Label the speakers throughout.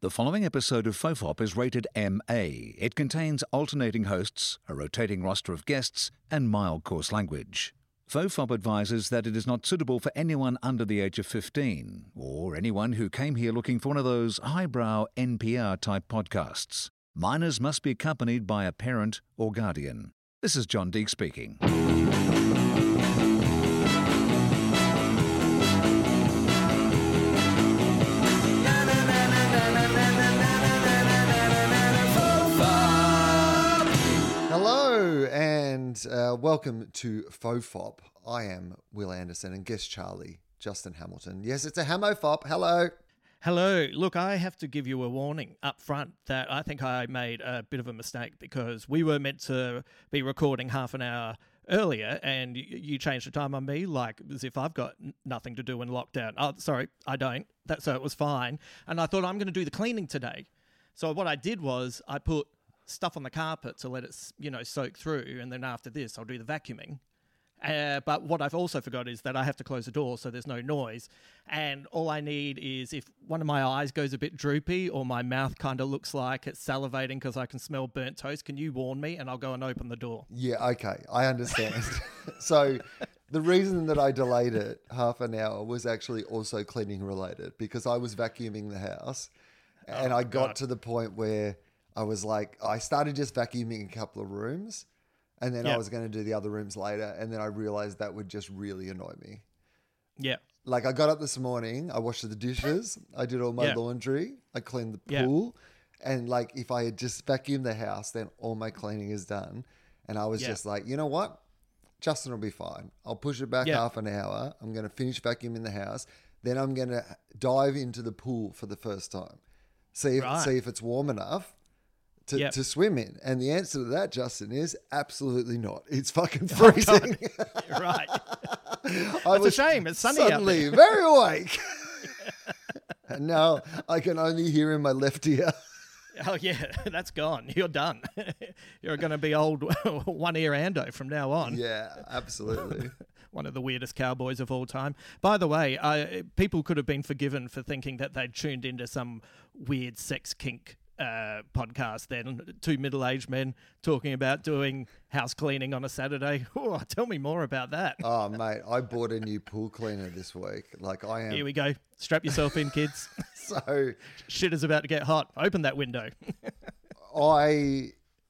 Speaker 1: The following episode of Fofop is rated MA. It contains alternating hosts, a rotating roster of guests, and mild coarse language. Fofop advises that it is not suitable for anyone under the age of 15, or anyone who came here looking for one of those highbrow NPR-type podcasts. Minors must be accompanied by a parent or guardian. This is John Deek speaking.
Speaker 2: Hello and welcome to Fofop. I am Will Anderson and guest Charlie, Justin Hamilton. Yes, it's a Hamofop. Hello.
Speaker 3: Hello. Look, I have to give you a warning up front that I think I made a bit of a mistake because we were meant to be recording half an hour earlier and you changed the time on me like as if I've got nothing to do in lockdown. Oh, sorry, I don't. So it was fine. And I thought I'm going to do the cleaning today. So what I did was I put stuff on the carpet to let it, soak through. And then after this, I'll do the vacuuming. But what I've also forgot is that I have to close the door so there's no noise. And all I need is if one of my eyes goes a bit droopy or my mouth kind of looks like it's salivating because I can smell burnt toast, can you warn me and I'll go and open the door?
Speaker 2: Yeah, okay. I understand. So the reason that I delayed it half an hour was actually also cleaning related because I was vacuuming the house and I got to the point where I was like, I started just vacuuming a couple of rooms and then I was going to do the other rooms later. And then I realized that would just really annoy me.
Speaker 3: Yeah.
Speaker 2: Like I got up this morning, I washed the dishes, I did all my laundry, I cleaned the pool. And like if I had just vacuumed the house, then all my cleaning is done. And I was just like, you know what? Justin will be fine. I'll push it back half an hour. I'm going to finish vacuuming the house. Then I'm going to dive into the pool for the first time. See if it's warm enough to swim in. And the answer to that, Justin, is absolutely not. It's fucking freezing.
Speaker 3: Right. It's a shame. It's sunny
Speaker 2: suddenly
Speaker 3: out there.
Speaker 2: Very awake. And now I can only hear in my left ear.
Speaker 3: Oh, yeah. That's gone. You're done. You're going to be old one-ear Ando from now on.
Speaker 2: Yeah, absolutely.
Speaker 3: One of the weirdest cowboys of all time. By the way, people could have been forgiven for thinking that they'd tuned into some weird sex kink podcast then. Two middle-aged men talking about doing house cleaning on a Saturday. Oh, tell me more about that.
Speaker 2: Oh, mate, I bought a new pool cleaner this week. Like I am.
Speaker 3: Here we go. Strap yourself in, kids.
Speaker 2: So
Speaker 3: shit is about to get hot. Open that window.
Speaker 2: I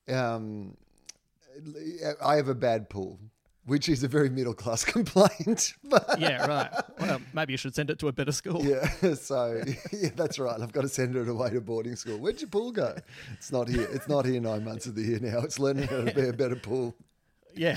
Speaker 2: have a bad pool, which is a very middle-class complaint. But
Speaker 3: yeah, right. Well, maybe you should send it to a better school.
Speaker 2: yeah, so yeah, that's right. I've got to send it away to boarding school. Where'd your pool go? It's not here. It's not here 9 months of the year now. It's learning how to be a better pool.
Speaker 3: Yeah.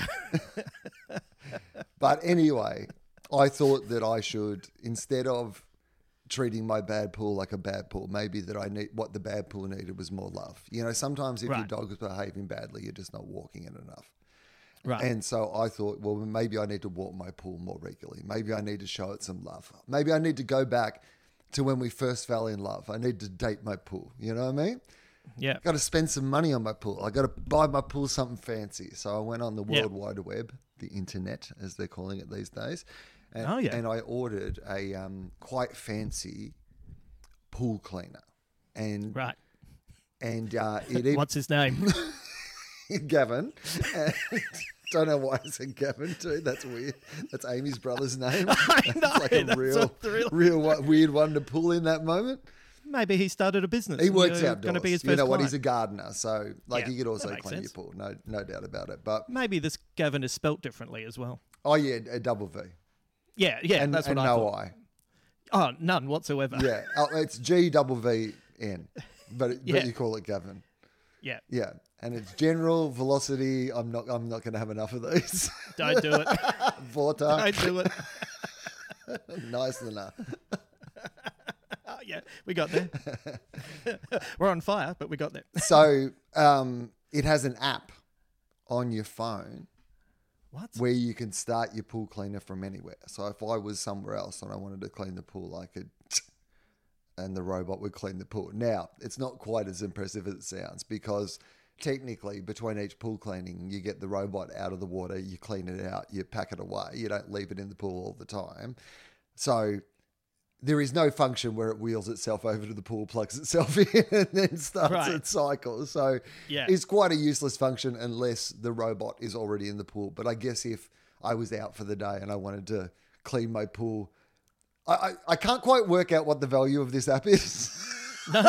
Speaker 2: But anyway, I thought that I should, instead of treating my bad pool like a bad pool, maybe that I need what the bad pool needed was more love. You know, sometimes if your dog is behaving badly, you're just not walking it enough.
Speaker 3: Right.
Speaker 2: And so I thought, well, maybe I need to walk my pool more regularly. Maybe I need to show it some love. Maybe I need to go back to when we first fell in love. I need to date my pool. You know what I mean?
Speaker 3: Yeah.
Speaker 2: Got to spend some money on my pool. I got to buy my pool something fancy. So I went on the World Wide Web, the internet, as they're calling it these days. And, and I ordered a quite fancy pool cleaner. And And
Speaker 3: what's his name?
Speaker 2: Gavin. And don't know why I said Gavin too. That's weird. That's Amy's brother's name.
Speaker 3: I know.
Speaker 2: That's like a real weird one to pull in that moment.
Speaker 3: Maybe he started a business.
Speaker 2: He works outdoors.
Speaker 3: Going to be his first
Speaker 2: you know
Speaker 3: client.
Speaker 2: what? He's a gardener, so he could also
Speaker 3: that makes
Speaker 2: clean
Speaker 3: sense.
Speaker 2: your pool. No doubt about it. But
Speaker 3: maybe this Gavin is spelt differently as well.
Speaker 2: oh yeah, a double V.
Speaker 3: Yeah,
Speaker 2: And,
Speaker 3: that's what
Speaker 2: and
Speaker 3: I
Speaker 2: no
Speaker 3: thought.
Speaker 2: I.
Speaker 3: Oh, none whatsoever.
Speaker 2: Yeah, it's GVVN, but you call it Gavin.
Speaker 3: Yeah.
Speaker 2: Yeah, and it's general velocity. I'm not going to have enough of these.
Speaker 3: Don't do it.
Speaker 2: Vorta.
Speaker 3: Don't do it.
Speaker 2: Nice enough.
Speaker 3: Oh, yeah, we got there. We're on fire, but we got there.
Speaker 2: So it has an app on your phone.
Speaker 3: What?
Speaker 2: Where you can start your pool cleaner from anywhere. So if I was somewhere else and I wanted to clean the pool, I could, and the robot would clean the pool. Now, it's not quite as impressive as it sounds because technically between each pool cleaning, you get the robot out of the water, you clean it out, you pack it away. You don't leave it in the pool all the time. So there is no function where it wheels itself over to the pool, plugs itself in, and then starts its cycle. So it's quite a useless function unless the robot is already in the pool. But I guess if I was out for the day and I wanted to clean my pool, I can't quite work out what the value of this app is.
Speaker 3: No.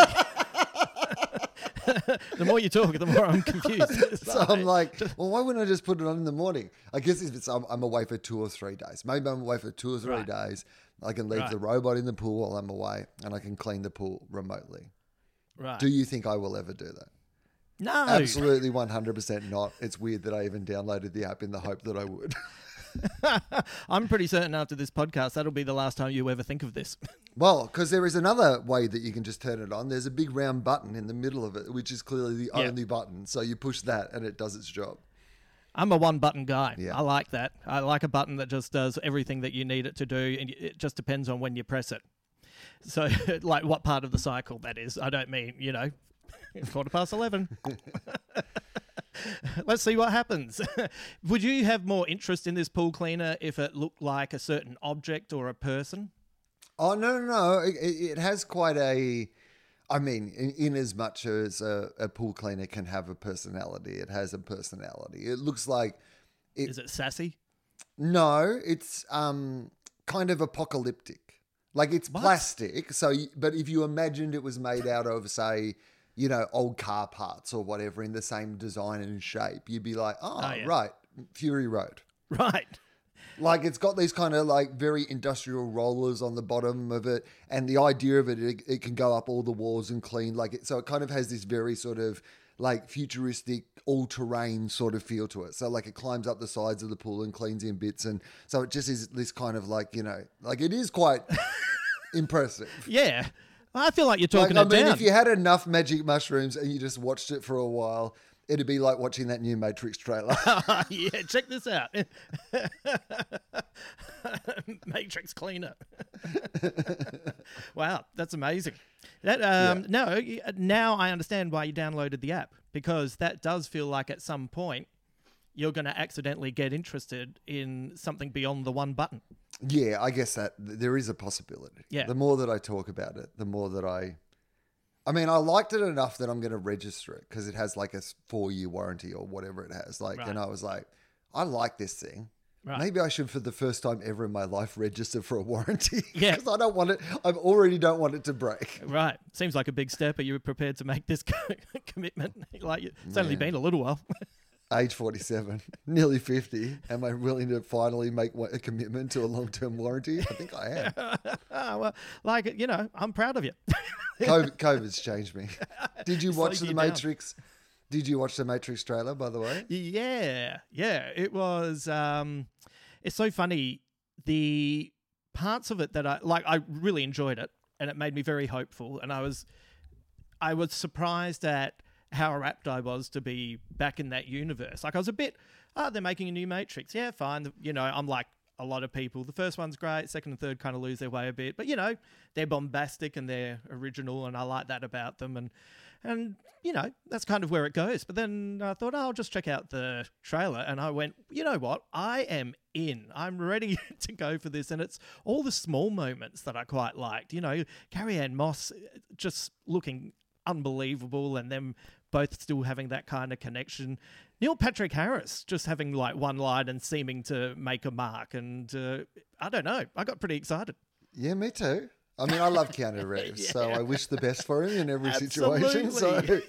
Speaker 3: The more you talk, the more I'm confused.
Speaker 2: So I'm like, well, why wouldn't I just put it on in the morning? I guess if it's I'm away for 2 or 3 days. Maybe I'm away for 2 or 3 days. I can leave the robot in the pool while I'm away, and I can clean the pool remotely. Right. Do you think I will ever do that?
Speaker 3: No.
Speaker 2: Absolutely 100% not. It's weird that I even downloaded the app in the hope that I would.
Speaker 3: I'm pretty certain after this podcast, that'll be the last time you ever think of this.
Speaker 2: Well, because there is another way that you can just turn it on. There's a big round button in the middle of it, which is clearly the only button. So you push that and it does its job.
Speaker 3: I'm a one-button guy. Yeah. I like that. I like a button that just does everything that you need it to do, and it just depends on when you press it. So, like what part of the cycle that is. I don't mean, 11:15. Let's see what happens. Would you have more interest in this pool cleaner if it looked like a certain object or a person?
Speaker 2: Oh, no. It has quite a... I mean, in as much as a pool cleaner can have a personality, it has a personality. It looks like...
Speaker 3: Is it sassy?
Speaker 2: No, it's kind of apocalyptic. Like, it's plastic. But if you imagined it was made out of, say... old car parts or whatever in the same design and shape, you'd be like, right, Fury Road.
Speaker 3: Right.
Speaker 2: Like it's got these kind of like very industrial rollers on the bottom of it. And the idea of it can go up all the walls and clean like it. So it kind of has this very sort of like futuristic all-terrain sort of feel to it. So like it climbs up the sides of the pool and cleans in bits. And so it just is this kind of like, like it is quite impressive.
Speaker 3: Yeah. I feel like you're talking it down.
Speaker 2: If you had enough magic mushrooms and you just watched it for a while, it'd be like watching that new Matrix trailer.
Speaker 3: Yeah, check this out. Matrix cleaner. Wow, that's amazing. That No, now I understand why you downloaded the app, because that does feel like at some point you're going to accidentally get interested in something beyond the one button.
Speaker 2: Yeah, I guess that there is a possibility. Yeah. The more that I talk about it, the more that I liked it enough that I'm going to register it because it has like a 4-year warranty or whatever it has. And I was like, I like this thing. Right. Maybe I should, for the first time ever in my life, register for a warranty. Yeah. Because I don't want it. I already don't want it to break.
Speaker 3: Right. Seems like a big step. Are you prepared to make this commitment? It's only been a little while.
Speaker 2: Age 47, nearly 50. Am I willing to finally make a commitment to a long-term warranty? I think I am.
Speaker 3: Well, I'm proud of you.
Speaker 2: COVID's changed me. Did you watch The Matrix? Did you watch The Matrix trailer, by the way?
Speaker 3: Yeah. It was, it's so funny. The parts of it that I really enjoyed it, and it made me very hopeful. And I was surprised at how rapt I was to be back in that universe. Like I was a bit, they're making a new Matrix. Yeah, fine. I'm like a lot of people. The first one's great. Second and third kind of lose their way a bit. But, they're bombastic and they're original, and I like that about them. And that's kind of where it goes. But then I thought, I'll just check out the trailer. And I went, you know what? I am in. I'm ready to go for this. And it's all the small moments that I quite liked. Carrie-Anne Moss just looking unbelievable, and them both still having that kind of connection. Neil Patrick Harris just having like one line and seeming to make a mark, and I don't know, I got pretty excited.
Speaker 2: Yeah, me too. I mean, I love Keanu Reeves, so I wish the best for him in every situation. So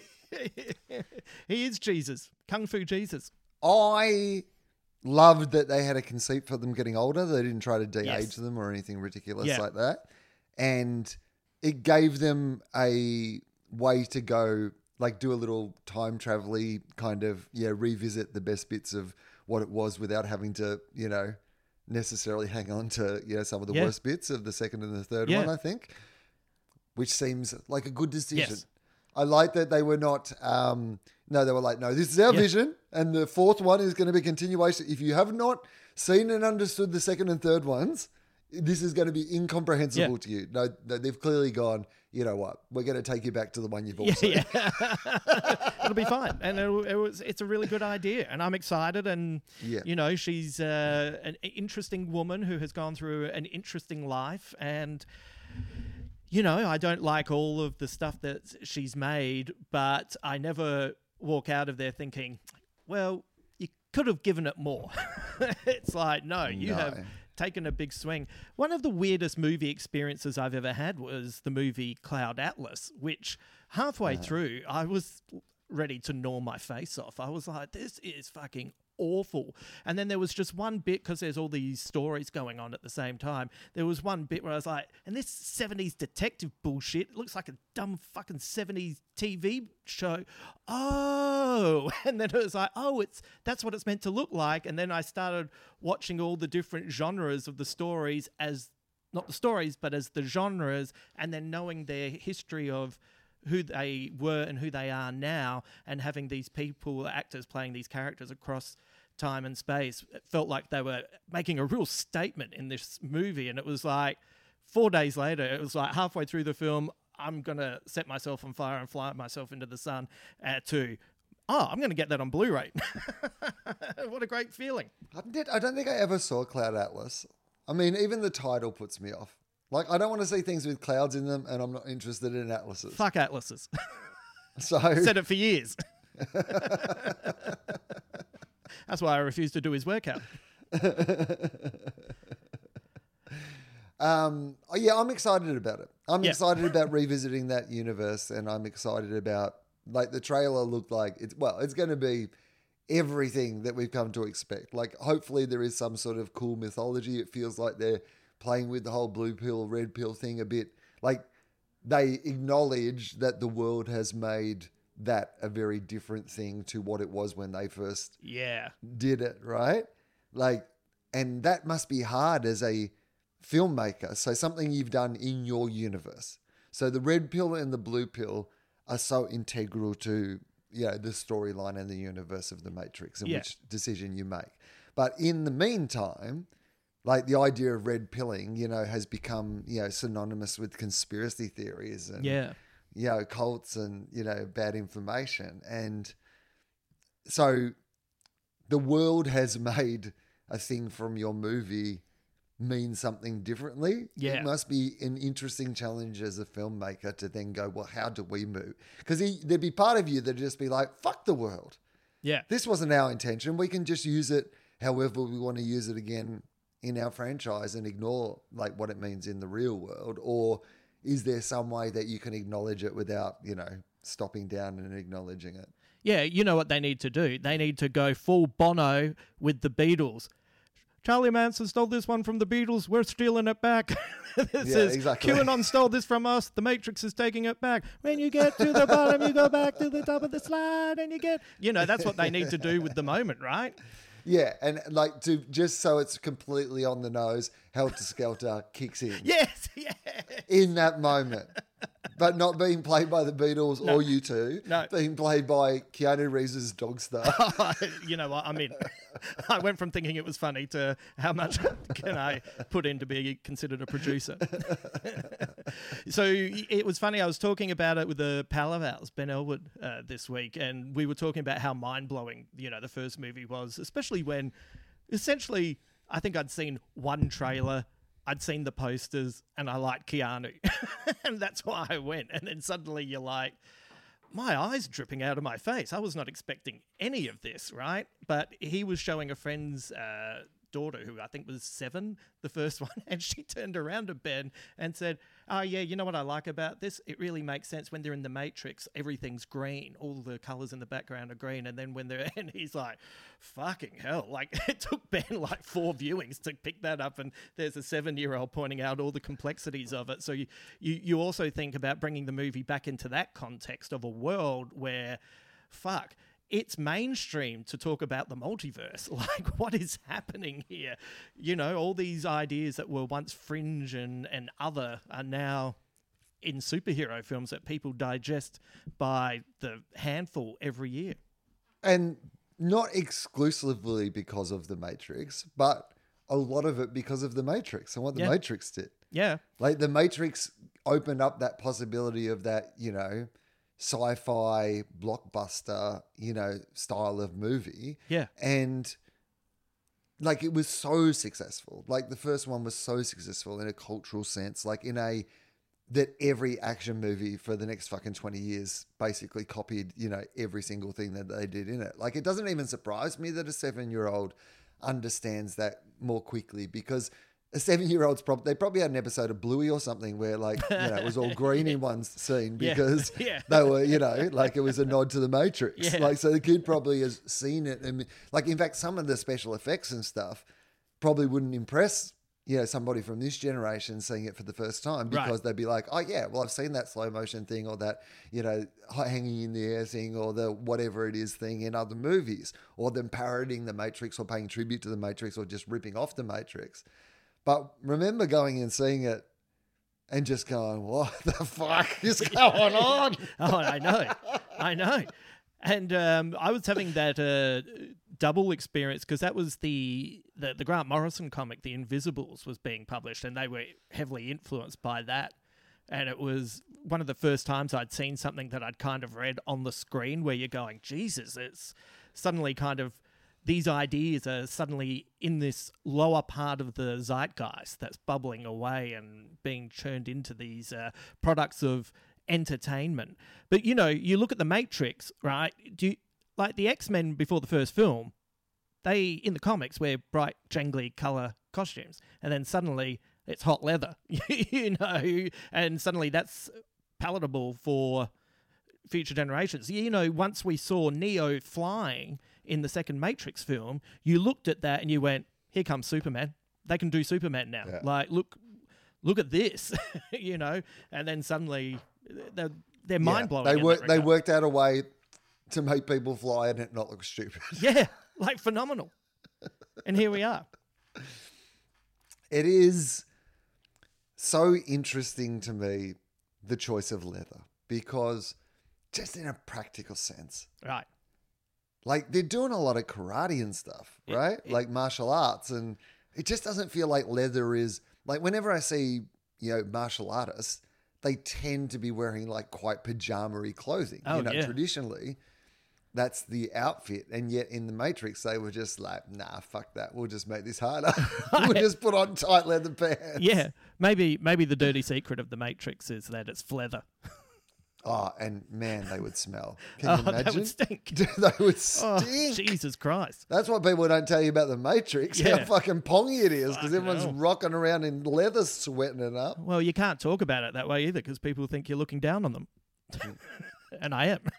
Speaker 3: he is Jesus, Kung Fu Jesus.
Speaker 2: I loved that they had a conceit for them getting older. They didn't try to de-age them or anything ridiculous like that, and it gave them a way to go, like do a little time travel-y kind of, revisit the best bits of what it was without having to, necessarily hang on to, some of the worst bits of the second and the third one, I think, which seems like a good decision. Yes. I like that they were not, they were like, no, this is our vision, and the fourth one is going to be continuation. If you have not seen and understood the second and third ones, this is going to be incomprehensible to you. No, they've clearly gone, you know what, we're going to take you back to the one you've all seen. Yeah.
Speaker 3: It'll be fine. And it's a really good idea. And I'm excited. And, she's an interesting woman who has gone through an interesting life. And I don't like all of the stuff that she's made, but I never walk out of there thinking, well, you could have given it more. It's like, no, you have taken a big swing. One of the weirdest movie experiences I've ever had was the movie Cloud Atlas, which halfway through, I was ready to gnaw my face off. I was like, this is fucking awful. And then there was just one bit, because there's all these stories going on at the same time, there was one bit where I was like, and this 70s detective bullshit, it looks like a dumb fucking 70s TV show. Oh, and then it was like, that's what it's meant to look like. And then I started watching all the different genres of the stories as not the stories, but as the genres, and then knowing their history of who they were and who they are now, and having these people, actors playing these characters across time and space. It felt like they were making a real statement in this movie. And it was like 4 days later, it was like halfway through the film, I'm going to set myself on fire and fly myself into the sun I'm going to get that on Blu-ray. What a great feeling.
Speaker 2: I don't think I ever saw Cloud Atlas. I mean, even the title puts me off. Like, I don't want to see things with clouds in them, and I'm not interested in atlases.
Speaker 3: Fuck atlases.
Speaker 2: So
Speaker 3: said it for years. That's why I refused to do his workout.
Speaker 2: I'm excited about it. I'm excited about revisiting that universe, and I'm excited about, like, the trailer looked like it's going to be everything that we've come to expect. Like, hopefully there is some sort of cool mythology. It feels like they're playing with the whole blue pill, red pill thing a bit. Like, they acknowledge that the world has made that a very different thing to what it was when they first did it, right? Like, and that must be hard as a filmmaker. So something you've done in your universe. So the red pill and the blue pill are so integral to, the storyline and the universe of The Matrix and which decision you make. But in the meantime, like, the idea of red pilling, has become, synonymous with conspiracy theories and, cults and, bad information. And so the world has made a thing from your movie mean something differently.
Speaker 3: Yeah.
Speaker 2: It must be an interesting challenge as a filmmaker to then go, well, how do we move? Because there'd be part of you that'd just be like, fuck the world.
Speaker 3: Yeah.
Speaker 2: This wasn't our intention. We can just use it however we want to use it again in our franchise and ignore, like, what it means in the real world? Or is there some way that you can acknowledge it without, stopping down and acknowledging it?
Speaker 3: Yeah, you know what they need to do? They need to go full Bono with the Beatles. Charlie Manson stole this one from the Beatles. We're stealing it back.
Speaker 2: Exactly.
Speaker 3: QAnon stole this from us. The Matrix is taking it back. When you get to the bottom, you go back to the top of the slide and you get... that's what they need to do with the moment, right?
Speaker 2: Yeah, and like, to just so it's completely on the nose, Helter Skelter kicks in.
Speaker 3: Yes, yeah.
Speaker 2: In that moment. But not being played by the Beatles or U2.
Speaker 3: No.
Speaker 2: Being played by Keanu Reeves' Dogstar.
Speaker 3: You know what? I mean, I went from thinking it was funny to how much can I put in to be considered a producer. So it was funny. I was talking about it with a pal of ours, Ben Elwood, this week, and we were talking about how mind-blowing, the first movie was, especially when essentially I think I'd seen one trailer, I'd seen the posters, and I liked Keanu. And that's why I went. And then suddenly you're like, my eyes dripping out of my face. I was not expecting any of this, right? But he was showing a friend's daughter, who I think was 7, the first one, and she turned around to Ben and said, oh yeah, you know what I like about this? It really makes sense when they're in the Matrix, everything's green, all the colours in the background are green, and then when they're, and he's like, fucking hell, like, it took Ben like 4 viewings to pick that up, and there's a 7-year-old pointing out all the complexities of it. So you also think about bringing the movie back into that context of a world where, fuck, it's mainstream to talk about the multiverse. Like, what is happening here? All these ideas that were once fringe and other are now in superhero films that people digest by the handful every year.
Speaker 2: And not exclusively because of The Matrix, but a lot of it because of The Matrix and what The Matrix did.
Speaker 3: Yeah.
Speaker 2: Like, The Matrix opened up that possibility of that, sci-fi blockbuster, style of movie.
Speaker 3: Yeah.
Speaker 2: And like it was so successful. Like the first one was so successful in a cultural sense, like that every action movie for the next fucking 20 years basically copied, every single thing that they did in it. Like it doesn't even surprise me that a 7-year-old understands that more quickly, because a 7-year-old's they probably had an episode of Bluey or something where it was all green in one scene because they were, like it was a nod to the Matrix.
Speaker 3: Yeah.
Speaker 2: Like, so the kid probably has seen it. And like, in fact, some of the special effects and stuff probably wouldn't impress, somebody from this generation seeing it for the first time, because they'd be like, oh yeah, well, I've seen that slow motion thing or that, hanging in the air thing or the whatever it is thing in other movies, or them parodying the Matrix or paying tribute to the Matrix or just ripping off the Matrix. But remember going and seeing it and just going, what the fuck is going on?
Speaker 3: Oh, I know. And I was having that double experience, because that was the Grant Morrison comic, The Invisibles, was being published, and they were heavily influenced by that. And it was one of the first times I'd seen something that I'd kind of read on the screen where you're going, Jesus, it's suddenly kind of, these ideas are suddenly in this lower part of the zeitgeist that's bubbling away and being churned into these products of entertainment. But, you look at The Matrix, right? Like the X-Men before the first film, they, in the comics, wear bright, jangly colour costumes. And then suddenly it's hot leather, and suddenly that's palatable for future generations. Once we saw Neo flying in the second Matrix film, you looked at that and you went, here comes Superman. They can do Superman now. Yeah. Like, look at this, and then suddenly they're mind-blowing.
Speaker 2: They worked out a way to make people fly and it not look stupid.
Speaker 3: Yeah, like phenomenal. And here we are.
Speaker 2: It is so interesting to me, the choice of leather, because just in a practical sense.
Speaker 3: Right.
Speaker 2: Like, they're doing a lot of karate and stuff, right? Like martial arts. And it just doesn't feel like leather is... Like, whenever I see, martial artists, they tend to be wearing, like, quite pajama-y clothing. Traditionally, that's the outfit. And yet, in The Matrix, they were just like, nah, fuck that. We'll just make this harder. We'll just put on tight leather pants.
Speaker 3: Yeah. Maybe the dirty secret of The Matrix is that it's leather.
Speaker 2: Oh, and man, they would smell. Can you imagine?
Speaker 3: They would stink.
Speaker 2: They would stink.
Speaker 3: Oh, Jesus Christ.
Speaker 2: That's what people don't tell you about The Matrix, how fucking pongy it is, because everyone's rocking around in leather, sweating it up.
Speaker 3: Well, you can't talk about it that way either, because people think you're looking down on them. And I am.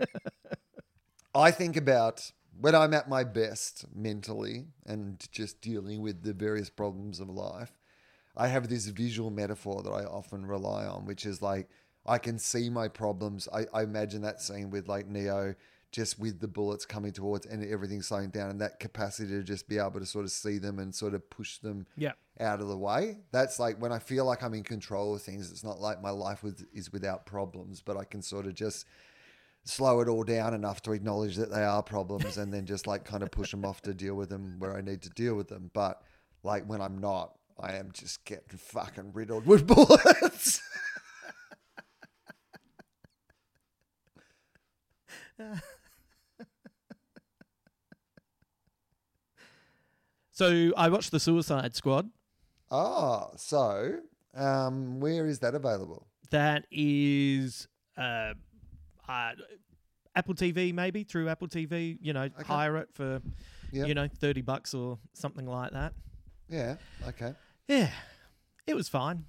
Speaker 2: I think about when I'm at my best mentally and just dealing with the various problems of life, I have this visual metaphor that I often rely on, which is like, I can see my problems. I imagine that scene with like Neo, just with the bullets coming towards and everything slowing down, and that capacity to just be able to sort of see them and sort of push them out of the way. That's like when I feel like I'm in control of things. It's not like my life is without problems, but I can sort of just slow it all down enough to acknowledge that they are problems and then just like kind of push them off to deal with them where I need to deal with them. But like when I'm not, I am just getting fucking riddled with bullets.
Speaker 3: So I watched The Suicide Squad.
Speaker 2: Oh, so where is that available?
Speaker 3: That is Apple TV, maybe through Apple TV. Hire it for $30 or something like that.
Speaker 2: Yeah. Okay.
Speaker 3: Yeah, it was fine.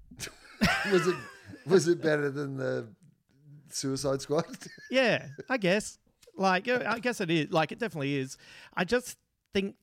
Speaker 2: Was it better than the Suicide Squad?
Speaker 3: Yeah, I guess. Like, I guess it is. Like, it definitely is. I just think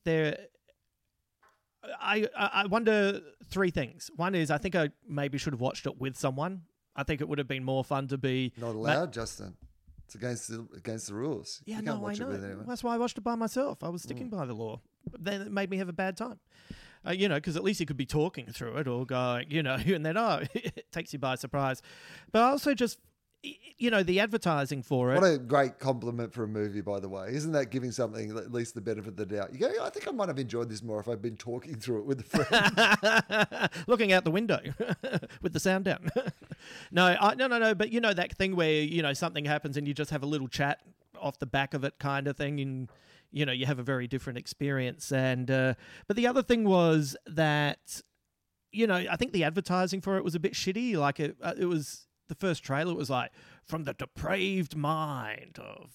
Speaker 3: I wonder three things. One is, I think I maybe should have watched it with someone. I think it would have been more fun to be...
Speaker 2: Not allowed, Justin. It's against the rules.
Speaker 3: Yeah, no, I know. That's why I watched it by myself. I was sticking by the law. Then it made me have a bad time. Because at least you could be talking through it or going, and then, it takes you by surprise. But I also just... the advertising for it.
Speaker 2: What a great compliment for a movie, by the way. Isn't that giving something at least the benefit of the doubt? You go, I think I might have enjoyed this more if I'd been talking through it with a friend.
Speaker 3: Looking out the window with the sound down. No. But that thing where, something happens and you just have a little chat off the back of it kind of thing, and you have a very different experience. And but the other thing was that I think the advertising for it was a bit shitty. Like it was the first trailer. It was like, from the depraved mind of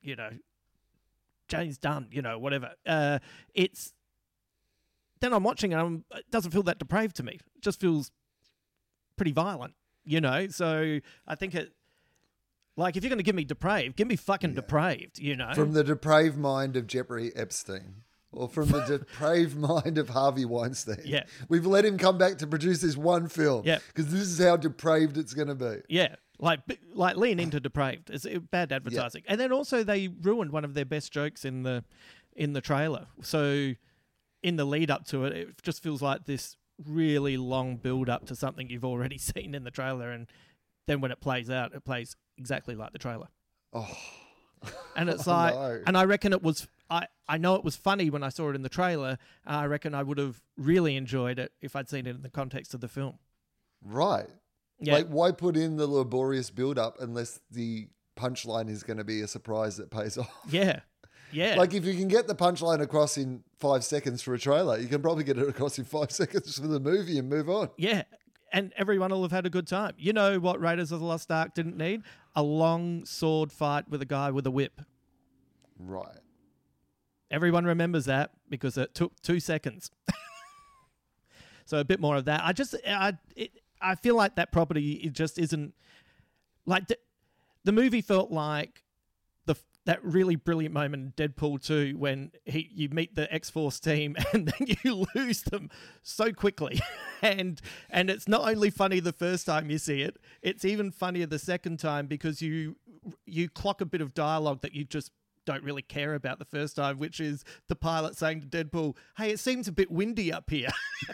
Speaker 3: James Dunn, whatever. It's then I'm watching and it doesn't feel that depraved to me. It just feels pretty violent, So I think it, like, if you're going to give me depraved, give me fucking depraved,
Speaker 2: From the depraved mind of Jeffrey Epstein. Or from the depraved mind of Harvey Weinstein.
Speaker 3: Yeah.
Speaker 2: We've let him come back to produce this one film.
Speaker 3: Yeah.
Speaker 2: Because this is how depraved it's going to be.
Speaker 3: Yeah. Like lean into depraved. It's bad advertising. And then also they ruined one of their best jokes in the trailer. So in the lead up to it, it just feels like this really long build up to something you've already seen in the trailer, and then when it plays out, it plays exactly like the trailer.
Speaker 2: Oh.
Speaker 3: And it's like,
Speaker 2: no.
Speaker 3: And I reckon it was, I know it was funny when I saw it in the trailer. I reckon I would have really enjoyed it if I'd seen it in the context of the film.
Speaker 2: Right.
Speaker 3: Yeah.
Speaker 2: Like, why put in the laborious build-up unless the punchline is going to be a surprise that pays off?
Speaker 3: Yeah. Yeah.
Speaker 2: Like, if you can get the punchline across in 5 seconds for a trailer, you can probably get it across in 5 seconds for the movie and move on.
Speaker 3: Yeah. And everyone will have had a good time. You know what Raiders of the Lost Ark didn't need? A long sword fight with a guy with a whip.
Speaker 2: Right.
Speaker 3: Everyone remembers that because it took 2 seconds. So a bit more of that. I feel like that property, it just isn't like the movie felt like that really brilliant moment in Deadpool 2 when you meet the X-Force team and then you lose them so quickly. and it's not only funny the first time you see it, it's even funnier the second time because you clock a bit of dialogue that you just don't really care about the first time, which is the pilot saying to Deadpool, "Hey, it seems a bit windy up here."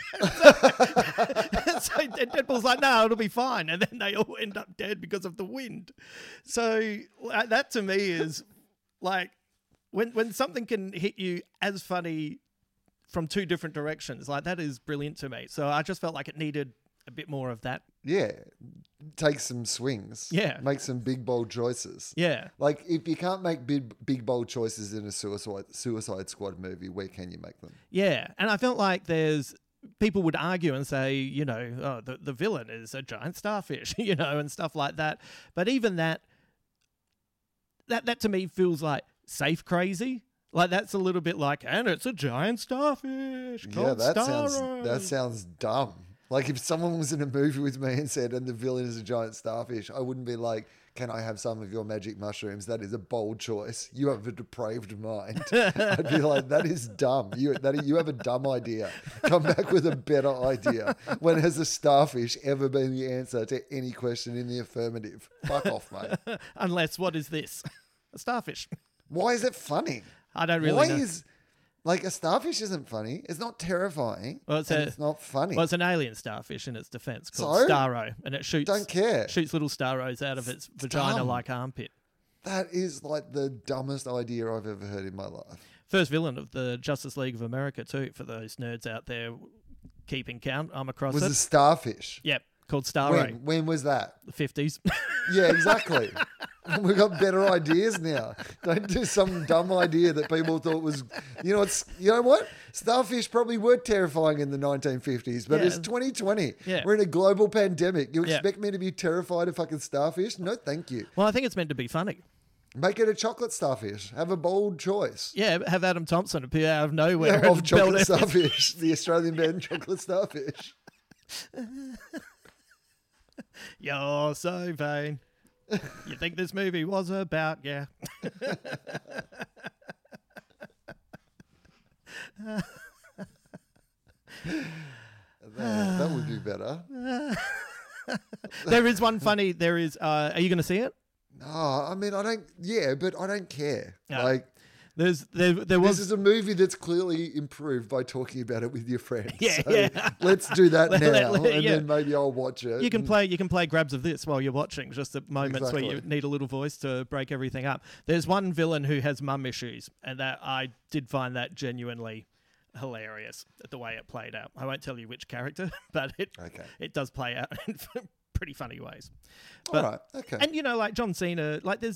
Speaker 3: So Deadpool's like, "No, it'll be fine," and then they all end up dead because of the wind. So that to me is like when something can hit you as funny from 2 different directions, like that is brilliant to me. So I just felt like it needed a bit more of that.
Speaker 2: Yeah. Take some swings.
Speaker 3: Yeah.
Speaker 2: Make some big, bold choices.
Speaker 3: Yeah.
Speaker 2: Like, if you can't make big, bold choices in a Suicide Squad movie, where can you make them?
Speaker 3: Yeah. And I felt like people would argue and say, the villain is a giant starfish, and stuff like that. But even that to me feels like safe crazy. Like, that's a little bit like, and it's a giant starfish called Starro.
Speaker 2: That sounds dumb. Like, if someone was in a movie with me and said, and the villain is a giant starfish, I wouldn't be like, "Can I have some of your magic mushrooms?" That is a bold choice. You have a depraved mind. I'd be like, that is dumb. You have a dumb idea. Come back with a better idea. When has a starfish ever been the answer to any question in the affirmative? Fuck off, mate.
Speaker 3: Unless, what is this? A starfish.
Speaker 2: Why is it funny?
Speaker 3: I don't really know.
Speaker 2: Like, a starfish isn't funny. It's not terrifying.
Speaker 3: Well,
Speaker 2: it's not funny.
Speaker 3: Well, it's an alien starfish in its defense called Starro, and it shoots little Starros out of its vagina-like armpit.
Speaker 2: That is like the dumbest idea I've ever heard in my life.
Speaker 3: First villain of the Justice League of America too, for those nerds out there keeping count. I'm across
Speaker 2: was
Speaker 3: it.
Speaker 2: Was a starfish.
Speaker 3: Yep, called Starro.
Speaker 2: When was that?
Speaker 3: The 50s.
Speaker 2: Yeah, exactly. We've got better ideas now. Don't do some dumb idea that people thought was, you know what? Starfish probably were terrifying in the 1950s, but it's 2020.
Speaker 3: Yeah.
Speaker 2: We're in a global pandemic. You expect me to be terrified of fucking starfish? No, thank you.
Speaker 3: Well, I think it's meant to be funny.
Speaker 2: Make it a chocolate starfish. Have a bold choice.
Speaker 3: Yeah, have Adam Thompson appear out of nowhere.
Speaker 2: Of chocolate starfish. The Australian band Chocolate Starfish.
Speaker 3: You're so vain. You think this movie was about, yeah.
Speaker 2: That would be better.
Speaker 3: There is one funny, are you going to see it?
Speaker 2: No, I mean, but I don't care.
Speaker 3: No.
Speaker 2: Like,
Speaker 3: This
Speaker 2: is a movie that's clearly improved by talking about it with your friends.
Speaker 3: Yeah,
Speaker 2: so
Speaker 3: yeah.
Speaker 2: Let's do that now, and then maybe I'll watch it.
Speaker 3: You can play grabs of this while you're watching, just at moments where you need a little voice to break everything up. There's one villain who has mum issues, and that I did find that genuinely hilarious, the way it played out. I won't tell you which character, but it does play out in pretty funny ways. But,
Speaker 2: all right, okay.
Speaker 3: And like John Cena, like there's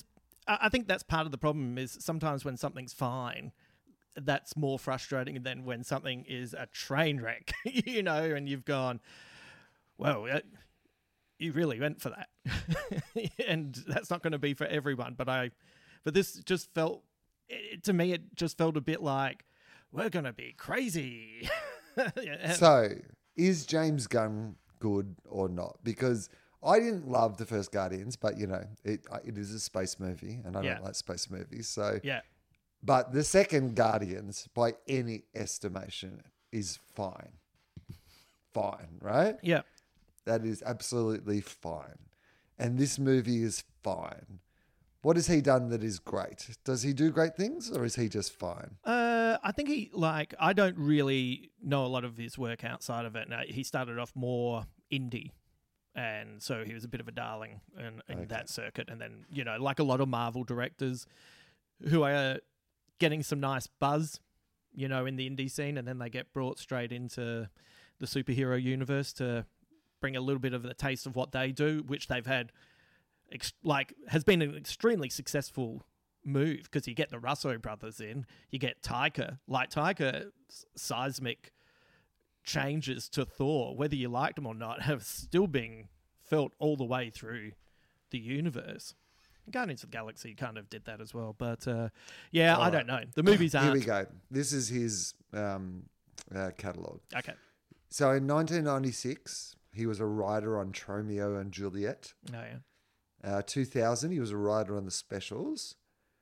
Speaker 3: I think that's part of the problem is sometimes when something's fine, that's more frustrating than when something is a train wreck, you know, and you've gone, well, you really went for that. And that's not going to be for everyone. But this just felt, to me, it just felt a bit like, we're going to be crazy.
Speaker 2: So, is James Gunn good or not? Because I didn't love the first Guardians, but, you know, it is a space movie, and I don't like space movies. So,
Speaker 3: yeah.
Speaker 2: But the second Guardians, by any estimation, is fine. Fine, right?
Speaker 3: Yeah.
Speaker 2: That is absolutely fine. And this movie is fine. What has he done that is great? Does he do great things, or is he just fine?
Speaker 3: I think I don't really know a lot of his work outside of it. Now, he started off more indie, and so he was a bit of a darling in that circuit. And then, you know, like a lot of Marvel directors who are getting some nice buzz, you know, in the indie scene, and then they get brought straight into the superhero universe to bring a little bit of the taste of what they do, which they've had, has been an extremely successful move, because you get the Russo brothers in, you get Taika. Like, Taika's seismic changes to Thor, whether you liked them or not, have still been felt all the way through the universe. Guardians of the Galaxy kind of did that as well, but I don't know. The movies aren't.
Speaker 2: Here we go. This is his catalogue.
Speaker 3: Okay.
Speaker 2: So in 1996, he was a writer on Romeo and Juliet.
Speaker 3: Oh, yeah.
Speaker 2: 2000, he was a writer on The Specials.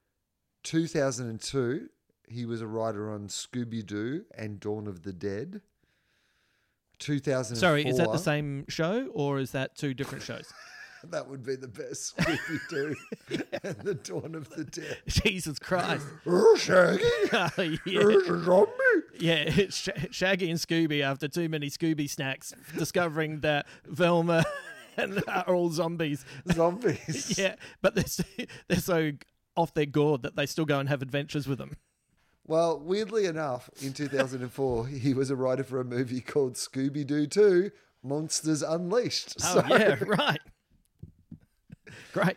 Speaker 2: 2002, he was a writer on Scooby-Doo and Dawn of the Dead. 2004.
Speaker 3: Sorry, is that the same show, or is that two different shows?
Speaker 2: That would be the best, Scooby-Doo and the Dawn of the Dead.
Speaker 3: Jesus Christ.
Speaker 2: Shaggy. There's a zombie.
Speaker 3: Yeah, it's Shaggy and Scooby, after too many Scooby snacks, discovering that Velma and are all zombies.
Speaker 2: Zombies.
Speaker 3: Yeah, but they're so off their gourd that they still go and have adventures with them.
Speaker 2: Well, weirdly enough, in 2004, he was a writer for a movie called Scooby-Doo 2, Monsters Unleashed.
Speaker 3: Oh, yeah, right. Great.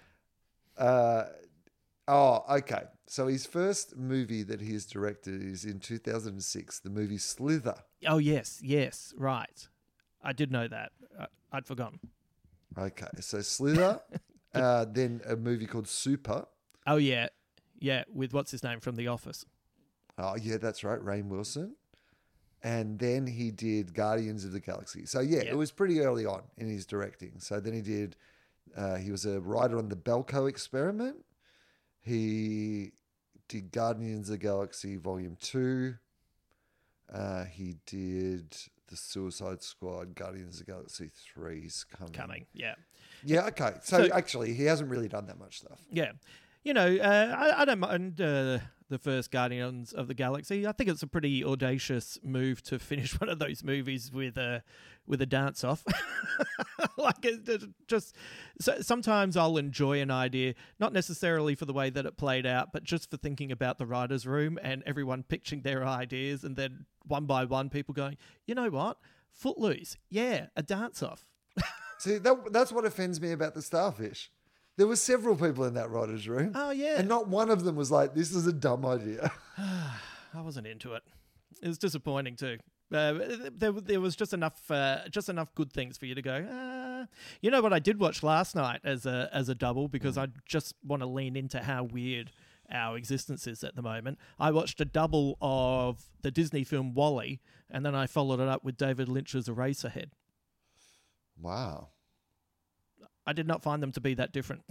Speaker 2: Okay. So his first movie that he's directed is in 2006, the movie Slither.
Speaker 3: Oh, yes, right. I did know that. I'd forgotten.
Speaker 2: Okay, so Slither, then a movie called Super.
Speaker 3: Oh, yeah, with what's his name from The Office.
Speaker 2: Oh, yeah, that's right, Rainn Wilson. And then he did Guardians of the Galaxy. So, yeah, it was pretty early on in his directing. So then he was a writer on the Belko Experiment. He did Guardians of the Galaxy Volume 2. He did the Suicide Squad, Guardians of the Galaxy 3 is coming. Yeah, okay. So actually, he hasn't really done that much stuff.
Speaker 3: Yeah. You know, I don't mind the first Guardians of the Galaxy. I think it's a pretty audacious move to finish one of those movies with a dance off. Like, sometimes I'll enjoy an idea, not necessarily for the way that it played out, but just for thinking about the writer's room and everyone pitching their ideas, and then one by one people going, you know what? Footloose. Yeah, a dance off.
Speaker 2: See, that's what offends me about the Starfish. There were several people in that writer's room.
Speaker 3: Oh, yeah.
Speaker 2: And not one of them was like, this is a dumb idea.
Speaker 3: I wasn't into it. It was disappointing too. There was just enough good things for you to go, You know what I did watch last night as a double, because I just want to lean into how weird our existence is at the moment. I watched a double of the Disney film WALL-E, and then I followed it up with David Lynch's Eraserhead.
Speaker 2: Wow.
Speaker 3: I did not find them to be that different.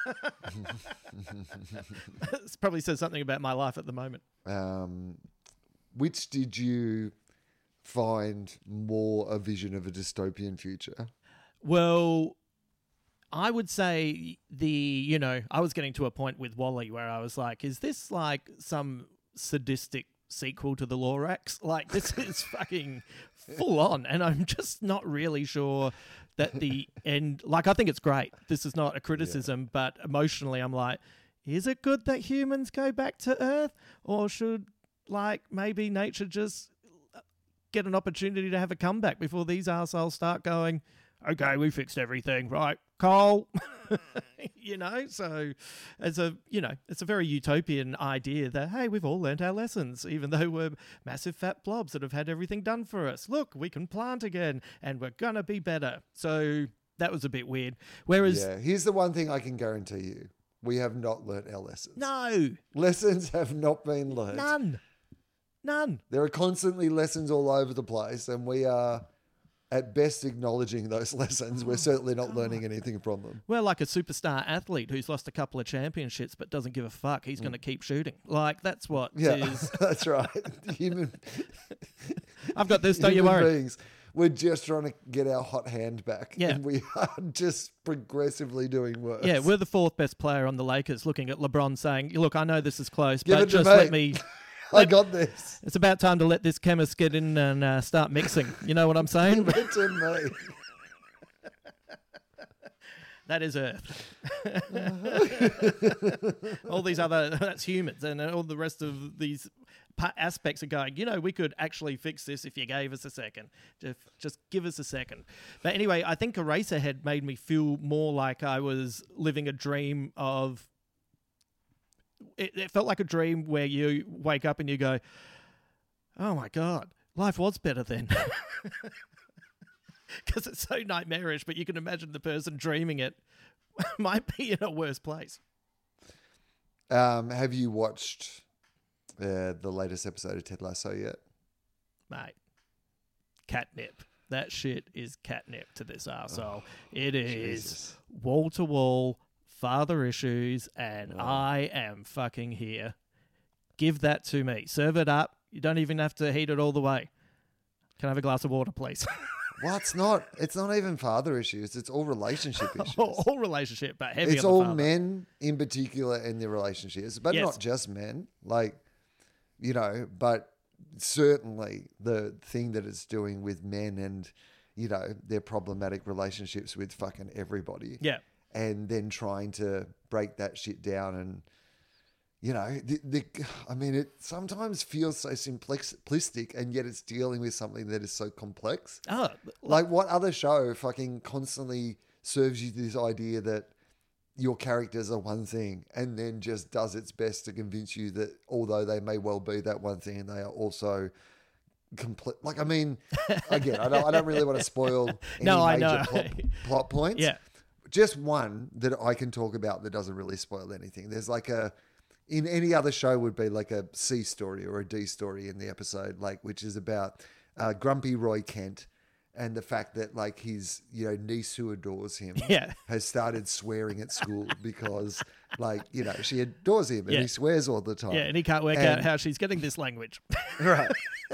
Speaker 3: This probably says something about my life at the moment.
Speaker 2: Which did you find more a vision of a dystopian future?
Speaker 3: Well, I would say I was getting to a point with WALL-E where I was like, is this like some sadistic sequel to the Lorax? Like, this is fucking full on, and I'm just not really sure that the end, like, I think it's great. This is not a criticism, but emotionally I'm like, is it good that humans go back to Earth, or should, like, maybe nature just get an opportunity to have a comeback before these arseholes start going, okay, we fixed everything, right? Cole. So it's a very utopian idea that, hey, we've all learned our lessons, even though we're massive fat blobs that have had everything done for us. Look, we can plant again and we're going to be better. So that was a bit weird. Whereas...
Speaker 2: Yeah, here's the one thing I can guarantee you. We have not learnt our lessons.
Speaker 3: No.
Speaker 2: Lessons have not been learnt.
Speaker 3: None.
Speaker 2: There are constantly lessons all over the place, and we are... at best acknowledging those lessons. We're certainly not learning anything from them.
Speaker 3: Well, like a superstar athlete who's lost a couple of championships but doesn't give a fuck, he's going to keep shooting. Like, that's what is...
Speaker 2: That's right.
Speaker 3: I've got this, don't you worry.
Speaker 2: Beings, we're just trying to get our hot hand back.
Speaker 3: Yeah.
Speaker 2: And we are just progressively doing worse.
Speaker 3: Yeah, we're the fourth best player on the Lakers, looking at LeBron saying, look, I know this is close,
Speaker 2: Give
Speaker 3: but
Speaker 2: it to
Speaker 3: just
Speaker 2: me.
Speaker 3: let me...
Speaker 2: I got this.
Speaker 3: It's about time to let this chemist get in and start mixing. You know what I'm saying?
Speaker 2: Give it to me.
Speaker 3: That is Earth. All these other, that's humans, and all the rest of these aspects are going, we could actually fix this if you gave us a second. Just give us a second. But anyway, I think Eraserhead made me feel more like I was living a dream of... It felt like a dream where you wake up and you go, oh my God, life was better then. Because it's so nightmarish, but you can imagine the person dreaming it might be in a worse place.
Speaker 2: Have you watched the latest episode of Ted Lasso yet?
Speaker 3: Mate, catnip. That shit is catnip to this arsehole. It is wall-to-wall father issues, and I am fucking here. Give that to me. Serve it up. You don't even have to heat it all the way. Can I have a glass of water, please?
Speaker 2: Well, it's not even father issues. It's all relationship issues.
Speaker 3: All relationship, but heavy
Speaker 2: it's
Speaker 3: on the
Speaker 2: all
Speaker 3: father.
Speaker 2: men in particular in their relationships, but not just men. But certainly the thing that it's doing with men and, their problematic relationships with fucking everybody.
Speaker 3: Yeah.
Speaker 2: And then trying to break that shit down and, it sometimes feels so simplistic, and yet it's dealing with something that is so complex.
Speaker 3: Oh,
Speaker 2: like what other show fucking constantly serves you this idea that your characters are one thing and then just does its best to convince you that although they may well be that one thing, they are also complete. Again, I don't really want to spoil any major plot points.
Speaker 3: Yeah.
Speaker 2: Just one that I can talk about that doesn't really spoil anything. There's in any other show would be like a C story or a D story in the episode, which is about Grumpy Roy Kent and the fact that his niece who adores him has started swearing at school because she adores him and he swears all the time.
Speaker 3: Yeah, and he can't work out how she's getting this language.
Speaker 2: Right.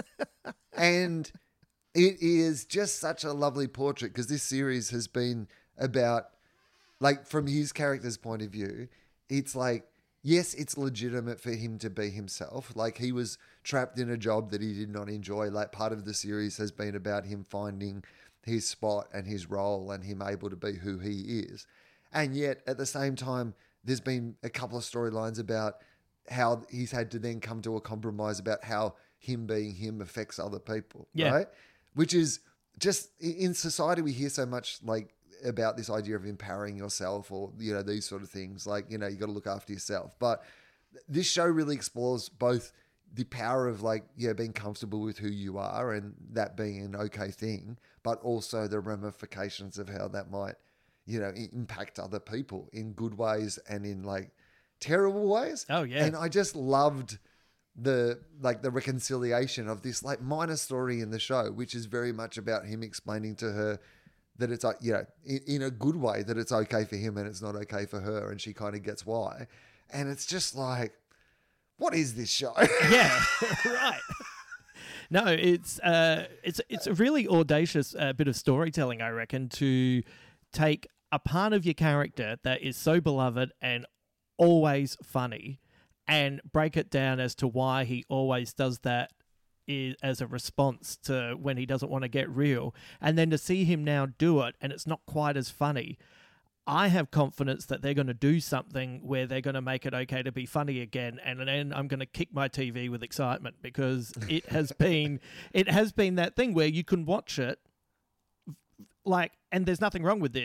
Speaker 2: And it is just such a lovely portrait because this series has been about, from his character's point of view, it's yes, it's legitimate for him to be himself. He was trapped in a job that he did not enjoy. Part of the series has been about him finding his spot and his role and him able to be who he is. And yet, at the same time, there's been a couple of storylines about how he's had to then come to a compromise about how him being him affects other people, right? Which is just, in society, we hear so much, about this idea of empowering yourself or, these sort of things. You got to look after yourself. But this show really explores both the power of being comfortable with who you are and that being an okay thing, but also the ramifications of how that might, impact other people in good ways and in terrible ways.
Speaker 3: Oh yeah.
Speaker 2: And I just loved the reconciliation of this minor story in the show, which is very much about him explaining to her that it's in a good way that it's okay for him and it's not okay for her, and she kind of gets why. And it's just what is this show?
Speaker 3: Yeah, right. No, it's a really audacious bit of storytelling, I reckon, to take a part of your character that is so beloved and always funny and break it down as to why he always does that as a response to when he doesn't want to get real, and then to see him now do it and it's not quite as funny. I have confidence that they're going to do something where they're going to make it okay to be funny again, and then I'm going to kick my TV with excitement because it has been that thing where you can watch it and there's nothing wrong with this,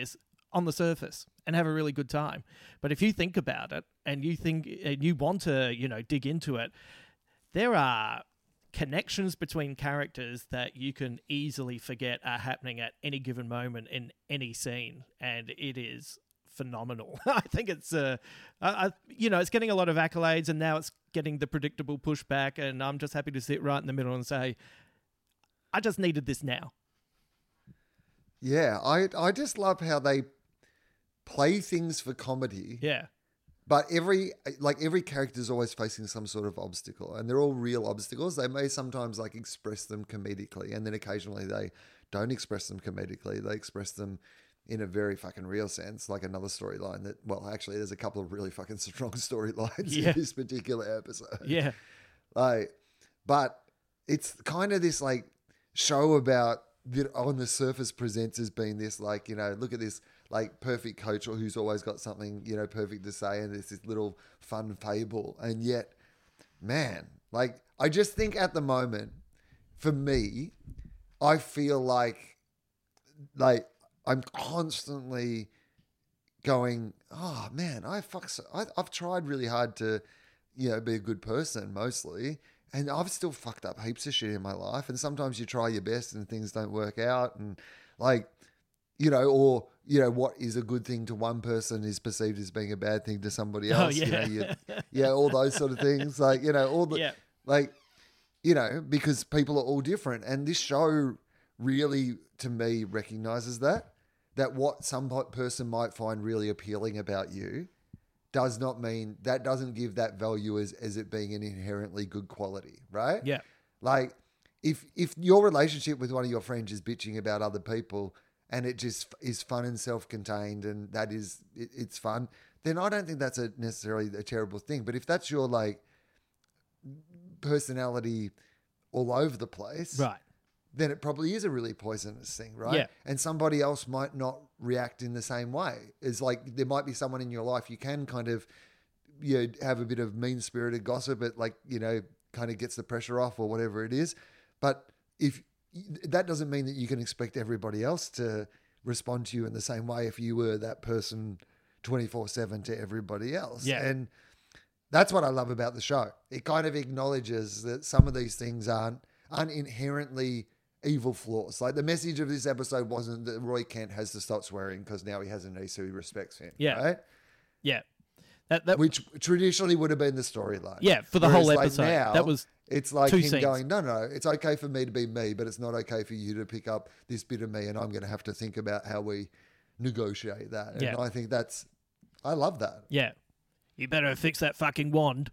Speaker 3: on the surface and have a really good time. But if you think about it and you want to, dig into it, there are connections between characters that you can easily forget are happening at any given moment in any scene, and it is phenomenal. I think it's it's getting a lot of accolades, and now it's getting the predictable pushback, and I'm just happy to sit right in the middle and say, I just needed this now.
Speaker 2: Yeah, I just love how they play things for comedy.
Speaker 3: Yeah.
Speaker 2: But every character is always facing some sort of obstacle, and they're all real obstacles. They may sometimes express them comedically, and then occasionally they don't express them comedically. They express them in a very fucking real sense, like another storyline that, well, actually there's a couple of really fucking strong storylines in this particular episode.
Speaker 3: Yeah.
Speaker 2: But it's kind of this show about that on the surface presents as being this look at this perfect coach who's always got something, perfect to say, and it's this little fun fable. And yet, man, I just think at the moment, for me, I feel like I'm constantly going, oh man, I've tried really hard to, be a good person mostly. And I've still fucked up heaps of shit in my life. And sometimes you try your best and things don't work out. And what is a good thing to one person is perceived as being a bad thing to somebody else.
Speaker 3: Oh, yeah.
Speaker 2: All those sort of things. Because people are all different. And this show really, to me, recognizes that what some person might find really appealing about you does not mean, that doesn't give that value as it being an inherently good quality, right?
Speaker 3: Yeah.
Speaker 2: If your relationship with one of your friends is bitching about other people and it just is fun and self-contained and that is, it's fun, then I don't think that's necessarily a terrible thing. But if that's your personality all over the place,
Speaker 3: right,
Speaker 2: then it probably is a really poisonous thing, right?
Speaker 3: Yeah.
Speaker 2: And somebody else might not react in the same way. It's there might be someone in your life you can kind of, have a bit of mean-spirited gossip. It kind of gets the pressure off or whatever it is. But if that doesn't mean that you can expect everybody else to respond to you in the same way if you were that person 24/7 to everybody else.
Speaker 3: Yeah.
Speaker 2: And that's what I love about the show. It kind of acknowledges that some of these things aren't inherently evil flaws. The message of this episode wasn't that Roy Kent has to stop swearing because now he has a niece who respects him.
Speaker 3: Yeah.
Speaker 2: Right?
Speaker 3: Yeah. That
Speaker 2: which traditionally would have been the storyline.
Speaker 3: Yeah, for the whole episode.
Speaker 2: Now,
Speaker 3: that was
Speaker 2: it's him
Speaker 3: scenes.
Speaker 2: Going, no, it's okay for me to be me, but it's not okay for you to pick up this bit of me, and I'm going to have to think about how we negotiate that. And I think I love that.
Speaker 3: Yeah. You better fix that fucking wand.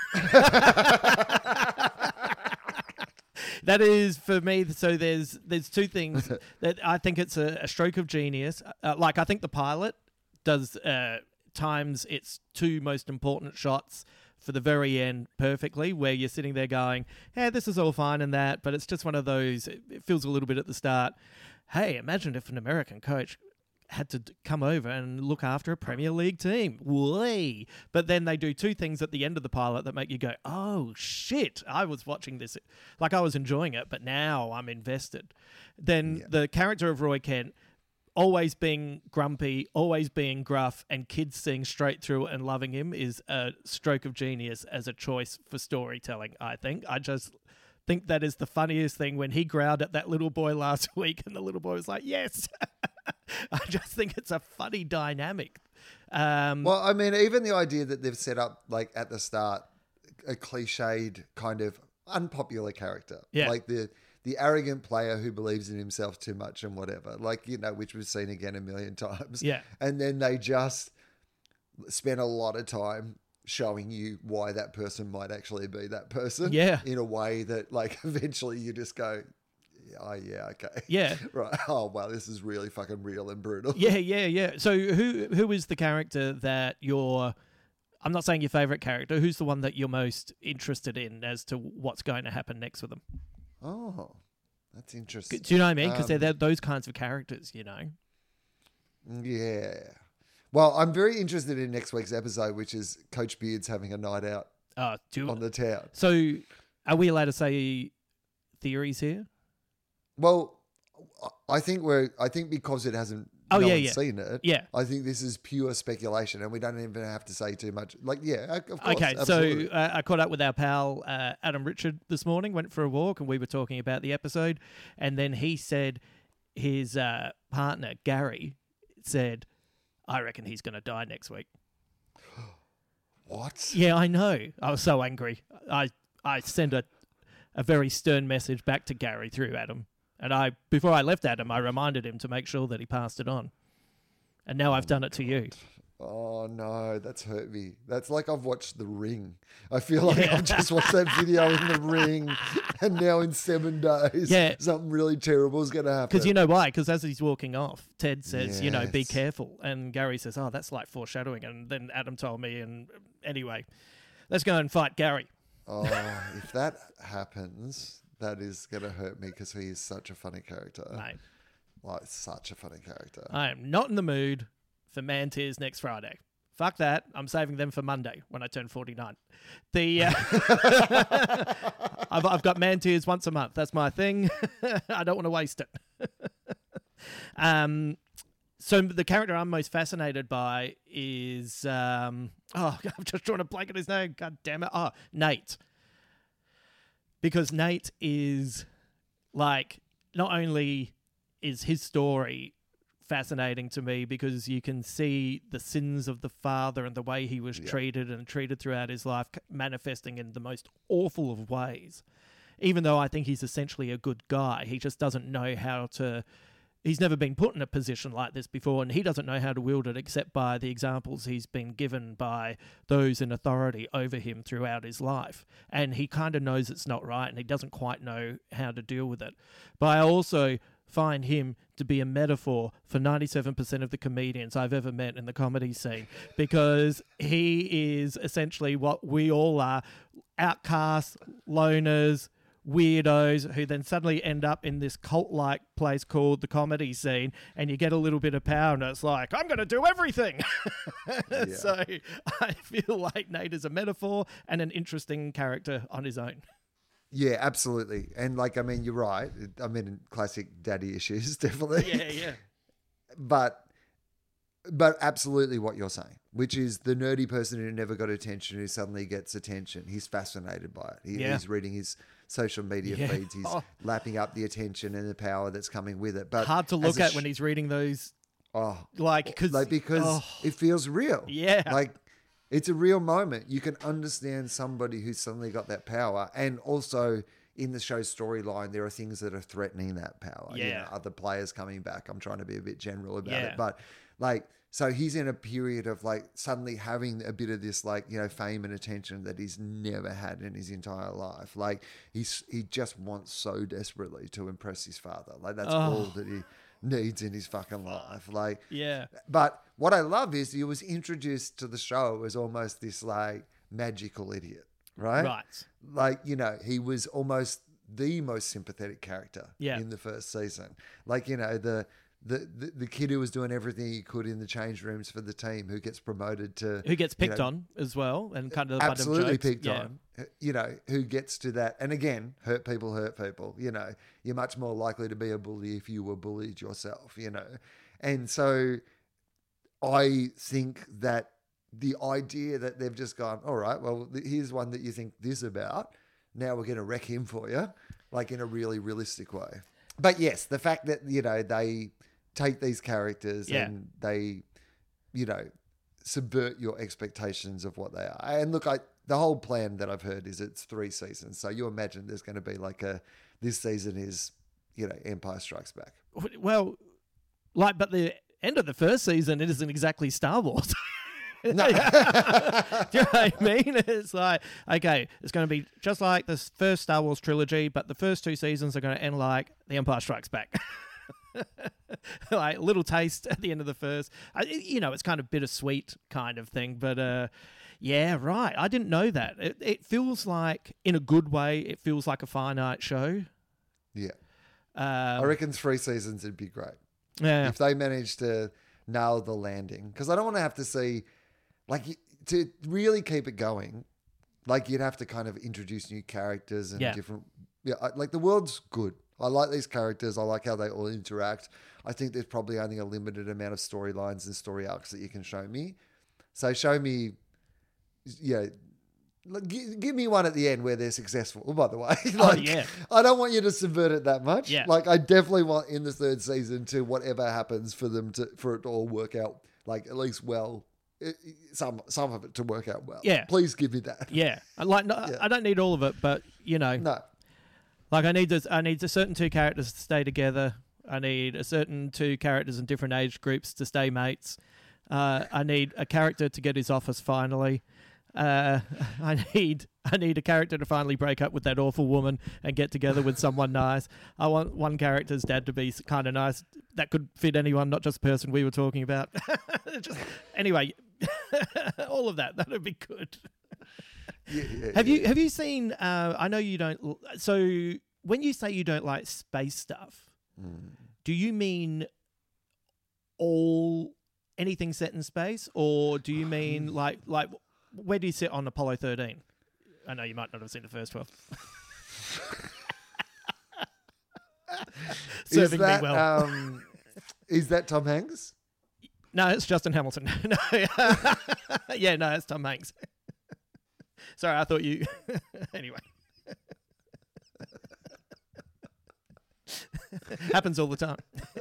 Speaker 3: That is for me. So there's two things that I think it's a stroke of genius. I think the pilot does times its two most important shots for the very end perfectly, where you're sitting there going, hey, this is all fine and that, but it's just one of those, it feels a little bit at the start, hey, imagine if an American coach had to come over and look after a Premier League team. Whee! But then they do two things at the end of the pilot that make you go, oh, shit, I was watching this, I was enjoying it, but now I'm invested. Then the character of Roy Kent always being grumpy, always being gruff, and kids seeing straight through it and loving him is a stroke of genius as a choice for storytelling, I think. I just think that is the funniest thing when he growled at that little boy last week and the little boy was like, yes. I just think it's a funny dynamic.
Speaker 2: Well, I mean, even the idea that they've set up, at the start, a cliched kind of unpopular character.
Speaker 3: Yeah.
Speaker 2: The arrogant player who believes in himself too much and whatever, which we've seen again a million times.
Speaker 3: Yeah.
Speaker 2: And then they just spend a lot of time showing you why that person might actually be that person.
Speaker 3: Yeah.
Speaker 2: In a way that eventually you just go, oh, yeah, okay.
Speaker 3: Yeah.
Speaker 2: Right. Oh, wow, this is really fucking real and brutal.
Speaker 3: Yeah. So who is the character that you're, I'm not saying your favorite character, who's the one that you're most interested in as to what's going to happen next with them?
Speaker 2: Oh, that's interesting.
Speaker 3: Do you know what I mean? Because they're those kinds of characters,
Speaker 2: Yeah. Well, I'm very interested in next week's episode, which is Coach Beard's having a night out on the town.
Speaker 3: So are we allowed to say theories here?
Speaker 2: Well, I think because it hasn't
Speaker 3: Oh,
Speaker 2: no
Speaker 3: yeah,
Speaker 2: one's
Speaker 3: yeah.
Speaker 2: seen it.
Speaker 3: Yeah.
Speaker 2: I think this is pure speculation, and we don't even have to say too much. Like, yeah, of course.
Speaker 3: Okay,
Speaker 2: absolutely.
Speaker 3: so I caught up with our pal Adam Richard this morning, went for a walk, and we were talking about the episode. And then he said his partner, Gary, said, I reckon he's going to die next week.
Speaker 2: What?
Speaker 3: Yeah, I know. I was so angry. I sent a very stern message back to Gary through Adam. And before I left Adam, I reminded him to make sure that he passed it on. And now I've done it to you.
Speaker 2: Oh, no, that's hurt me. That's like I've watched The Ring. I feel like I've just watched that video in The Ring, and now in 7 days, something really terrible is going to happen.
Speaker 3: Because you know why? Because as he's walking off, Ted says,
Speaker 2: Yes.
Speaker 3: be careful. And Gary says, oh, that's like foreshadowing. And then Adam told me, and anyway, let's go and fight Gary.
Speaker 2: Oh, if that happens, that is going to hurt me because he is such a funny character.
Speaker 3: Mate,
Speaker 2: Like, such a funny character.
Speaker 3: I am not in the mood for Man Tears next Friday. Fuck that. I'm saving them for Monday when I turn 49. I've got Man Tears once a month. That's my thing. I don't want to waste it. So the character I'm most fascinated by is... I'm just trying to blank on his name. God damn it. Oh, Nate. Because Nate is, like, not only is his story fascinating to me because you can see the sins of the father and the way he was treated throughout his life manifesting in the most awful of ways. Even though I think he's essentially a good guy, he just doesn't know how to... He's never been put in a position like this before, and he doesn't know how to wield it except by the examples he's been given by those in authority over him throughout his life. And he kind of knows it's not right, and he doesn't quite know how to deal with it. But I also find him to be a metaphor for 97% of the comedians I've ever met in the comedy scene, because he is essentially what we all are, outcasts, loners, weirdos who then suddenly end up in this cult-like place called the comedy scene, and you get a little bit of power and it's like, I'm going to do everything. So I feel like Nate is a metaphor and an interesting character on his own.
Speaker 2: Yeah, absolutely. And like, I mean, you're right. I mean, classic daddy issues, definitely.
Speaker 3: Yeah.
Speaker 2: But absolutely what you're saying, which is the nerdy person who never got attention, who suddenly gets attention. He's fascinated by it. He's reading his social media feeds. He's lapping up the attention and the power that's coming with it. But
Speaker 3: hard to look at when he's reading those. Because
Speaker 2: it feels real.
Speaker 3: Yeah.
Speaker 2: Like, it's a real moment. You can understand somebody who's suddenly got that power. And also in the show's storyline, there are things that are threatening that power.
Speaker 3: Yeah.
Speaker 2: You know, other players coming back. I'm trying to be a bit general about it. But like, so he's in a period of like suddenly having a bit of this like, you know, fame and attention that he's never had in his entire life. Like he just wants so desperately to impress his father. Like that's all that he needs in his fucking life. Like, but what I love is he was introduced to the show as almost this like magical idiot, right?
Speaker 3: Right.
Speaker 2: Like, you know, he was almost the most sympathetic character in the first season. Like, you know, the kid who was doing everything he could in the change rooms for the team, who gets promoted to...
Speaker 3: Who gets picked on as well, and kind of...
Speaker 2: Absolutely picked on. You know, who gets to that. And again, hurt people. You know, you're much more likely to be a bully if you were bullied yourself, you know. And so I think that the idea that they've just gone, all right, well, here's one that you think this about. Now we're going to wreck him for you, like in a really realistic way. But yes, the fact that, you know, they take these characters and they, you know, subvert your expectations of what they are. And look, the whole plan that I've heard is it's 3 seasons. So you imagine there's going to be like this season is, you know, Empire Strikes Back.
Speaker 3: Well, like, but the end of the first season, it isn't exactly Star Wars.
Speaker 2: No.
Speaker 3: Do you know what I mean? It's like, okay, it's going to be just like the first Star Wars trilogy, but the first 2 seasons are going to end like The Empire Strikes Back. Like a little taste at the end of the first. You know, it's kind of bittersweet kind of thing, but yeah, right. I didn't know that. It feels like, in a good way, it feels like a finite show.
Speaker 2: Yeah. I reckon 3 seasons would be great.
Speaker 3: Yeah.
Speaker 2: If they manage to nail the landing. Because I don't want to have to see... Like, to really keep it going, like, you'd have to kind of introduce new characters and different... Yeah, like, the world's good. I like these characters. I like how they all interact. I think there's probably only a limited amount of storylines and story arcs that you can show me. So show me, give me one at the end where they're successful. Oh, by the way, I don't want you to subvert it that much.
Speaker 3: Yeah.
Speaker 2: Like I definitely want in the third season to whatever happens for it to all work out like at least well. Some of it to work out well.
Speaker 3: Yeah.
Speaker 2: Please give me that.
Speaker 3: Yeah. I don't need all of it, but
Speaker 2: No.
Speaker 3: Like I need a certain two characters to stay together. I need a certain two characters in different age groups to stay mates. I need a character to get his office finally. I need a character to finally break up with that awful woman and get together with someone nice. I want one character's dad to be kind of nice. That could fit anyone, not just the person we were talking about. Anyway, all of that would be good. Have you seen? I know you don't. So when you say you don't like space stuff, do you mean anything set in space, or do you mean like where do you sit on Apollo 13? I know you might not have seen the first 12. Serving me well.
Speaker 2: Is that Tom Hanks?
Speaker 3: No, it's Justin Hamilton. No, yeah, no, it's Tom Hanks. Sorry, I thought you. Anyway, happens all the time.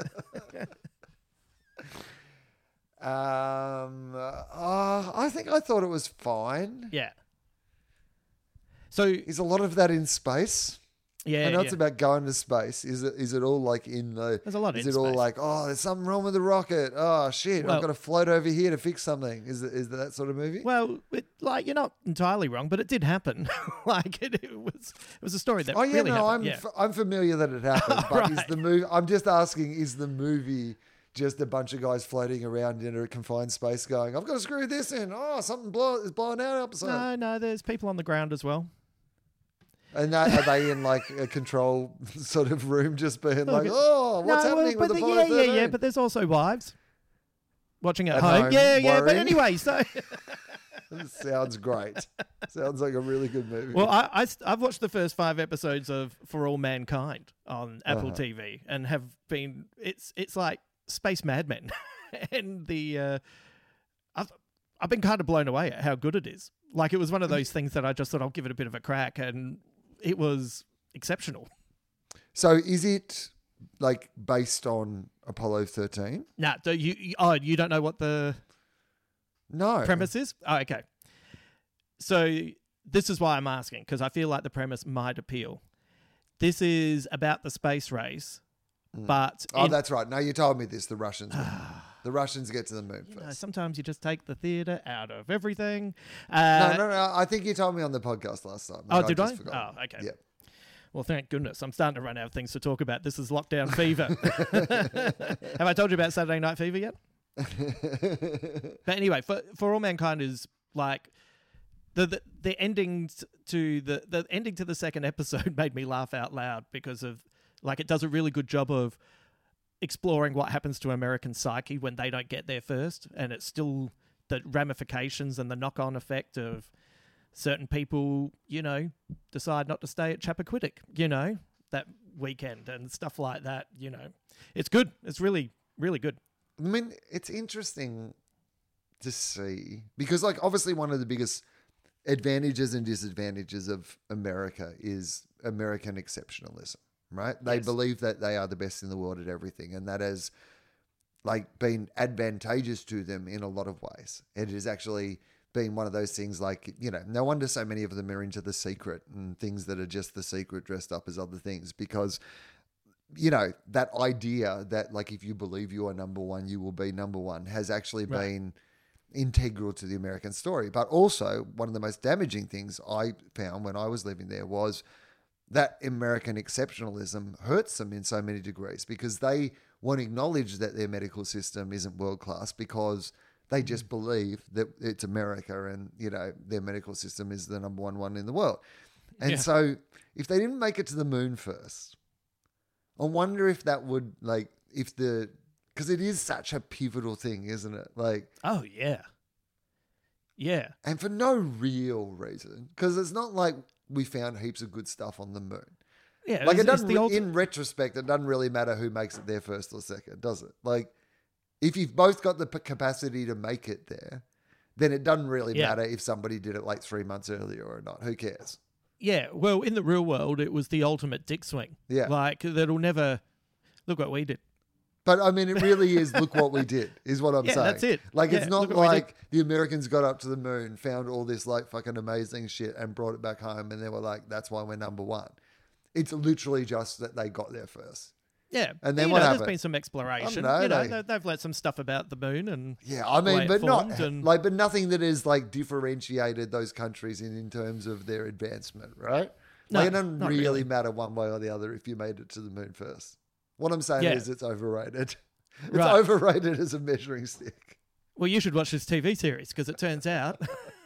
Speaker 2: I thought it was fine.
Speaker 3: Yeah. So
Speaker 2: is a lot of that in space?
Speaker 3: Yeah,
Speaker 2: I know it's about going to space. Is it all like in the?
Speaker 3: There's a lot.
Speaker 2: Is
Speaker 3: in
Speaker 2: it all
Speaker 3: space.
Speaker 2: like, oh, there's something wrong with the rocket? Oh shit,
Speaker 3: Well,
Speaker 2: I've got to float over here to fix something. Is that sort of movie?
Speaker 3: Well, you're not entirely wrong, but it did happen. It was a story that.
Speaker 2: Oh yeah,
Speaker 3: really
Speaker 2: no,
Speaker 3: happened.
Speaker 2: I'm familiar that it happened, but
Speaker 3: Right.
Speaker 2: is the movie? I'm just asking, is the movie just a bunch of guys floating around in a confined space, going, I've got to screw this in. Oh, something is blowing out outside.
Speaker 3: No, there's people on the ground as well.
Speaker 2: And are they in like a control sort of room, just being like, "Oh, what's happening with the Apollo 13?"
Speaker 3: Yeah. But there's also wives watching at
Speaker 2: home,
Speaker 3: home. Yeah. But
Speaker 2: worrying.
Speaker 3: anyway, so
Speaker 2: Sounds great. Sounds like a really good movie.
Speaker 3: well, I've watched the first 5 episodes of For All Mankind on Apple TV and have been. It's like Space Madmen, and I've been kind of blown away at how good it is. Like it was one of those things that I just thought I'll give it a bit of a crack, and it was exceptional.
Speaker 2: So is it like based on Apollo 13?
Speaker 3: Nah, you don't know what the
Speaker 2: No.
Speaker 3: premise is? Oh, okay. So this is why I'm asking, because I feel like the premise might appeal. This is about the space race, but...
Speaker 2: that's right. No, you told me this. The Russians win. The Russians get to the moon first.
Speaker 3: Sometimes you just take the theatre out of everything.
Speaker 2: No. I think you told me on the podcast last time.
Speaker 3: Oh, did I?
Speaker 2: Forgot.
Speaker 3: Oh, okay.
Speaker 2: Yeah.
Speaker 3: Well, thank goodness. I'm starting to run out of things to talk about. This is lockdown fever. Have I told you about Saturday Night Fever yet? But anyway, for All Mankind is like the ending to the ending to the second episode made me laugh out loud because of like it does a really good job of exploring what happens to American psyche when they don't get there first, and it's still the ramifications and the knock-on effect of certain people, decide not to stay at Chappaquiddick, that weekend and stuff like that, It's good. It's really, really good.
Speaker 2: I mean, it's interesting to see because, like, obviously one of the biggest advantages and disadvantages of America is American exceptionalism, right? They
Speaker 3: Yes.
Speaker 2: believe that they are the best in the world at everything, and that has, like, been advantageous to them in a lot of ways. It has actually been one of those things like, no wonder so many of them are into The Secret and things that are just The Secret dressed up as other things because... that idea that like if you believe you are number one, you will be number one has actually been integral to the American story. But also one of the most damaging things I found when I was living there was that American exceptionalism hurts them in so many degrees because they won't acknowledge that their medical system isn't world class because they just believe that it's America and, their medical system is the number one in the world. And so if they didn't make it to the moon first, I wonder if that would because it is such a pivotal thing, isn't it? Like,
Speaker 3: Oh, yeah. Yeah.
Speaker 2: and for no real reason, because it's not like we found heaps of good stuff on the moon.
Speaker 3: Yeah,
Speaker 2: Like, it
Speaker 3: it's
Speaker 2: doesn't,
Speaker 3: the
Speaker 2: in retrospect, it doesn't really matter who makes it there first or second, does it? Like, if you've both got the capacity to make it there, then it doesn't really matter if somebody did it like 3 months earlier or not. Who cares?
Speaker 3: Yeah, well, in the real world, it was the ultimate dick swing.
Speaker 2: Yeah.
Speaker 3: Like, that'll never... Look what we did.
Speaker 2: But, I mean, it really is, look what we did, is what I'm saying.
Speaker 3: That's it.
Speaker 2: Like,
Speaker 3: Yeah,
Speaker 2: it's not
Speaker 3: look what we
Speaker 2: like the Americans got up to the moon, found all this, like, fucking amazing shit and brought it back home, and they were like, that's why we're number one. It's literally just that they got there first.
Speaker 3: Yeah.
Speaker 2: And then
Speaker 3: you
Speaker 2: what
Speaker 3: know,
Speaker 2: happened?
Speaker 3: there's been some exploration.
Speaker 2: I
Speaker 3: You
Speaker 2: know,
Speaker 3: know, they've learnt some stuff about the moon and...
Speaker 2: Yeah, I
Speaker 3: the way
Speaker 2: mean,
Speaker 3: it
Speaker 2: but not
Speaker 3: formed and-
Speaker 2: like, but nothing that is like differentiated those countries in terms of their advancement, right?
Speaker 3: No,
Speaker 2: Like, it doesn't
Speaker 3: not
Speaker 2: really,
Speaker 3: really.
Speaker 2: matter one way or the other if you made it to the moon first. What I'm saying
Speaker 3: Yeah.
Speaker 2: is it's overrated. It's
Speaker 3: Right.
Speaker 2: overrated as a measuring stick.
Speaker 3: Well, you should watch this TV series because it turns out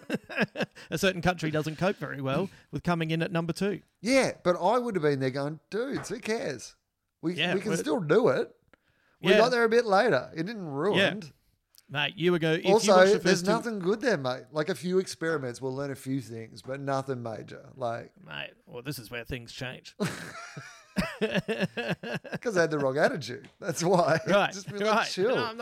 Speaker 3: a certain country doesn't cope very well with coming in at number 2.
Speaker 2: Yeah, but I would have been there going, dudes, who cares? We
Speaker 3: Yeah,
Speaker 2: can
Speaker 3: but-
Speaker 2: still do it. We
Speaker 3: Yeah.
Speaker 2: got there a bit later. It didn't ruin.
Speaker 3: Mate, you were go. If you
Speaker 2: Also,
Speaker 3: watch the
Speaker 2: there's
Speaker 3: first two,
Speaker 2: nothing good there, mate. Like a few experiments, we'll learn a few things, but nothing major. Like,
Speaker 3: mate. Well, this is where things change.
Speaker 2: because they had the wrong attitude. That's why.
Speaker 3: Right,
Speaker 2: Just be like,
Speaker 3: right.
Speaker 2: chill.
Speaker 3: No,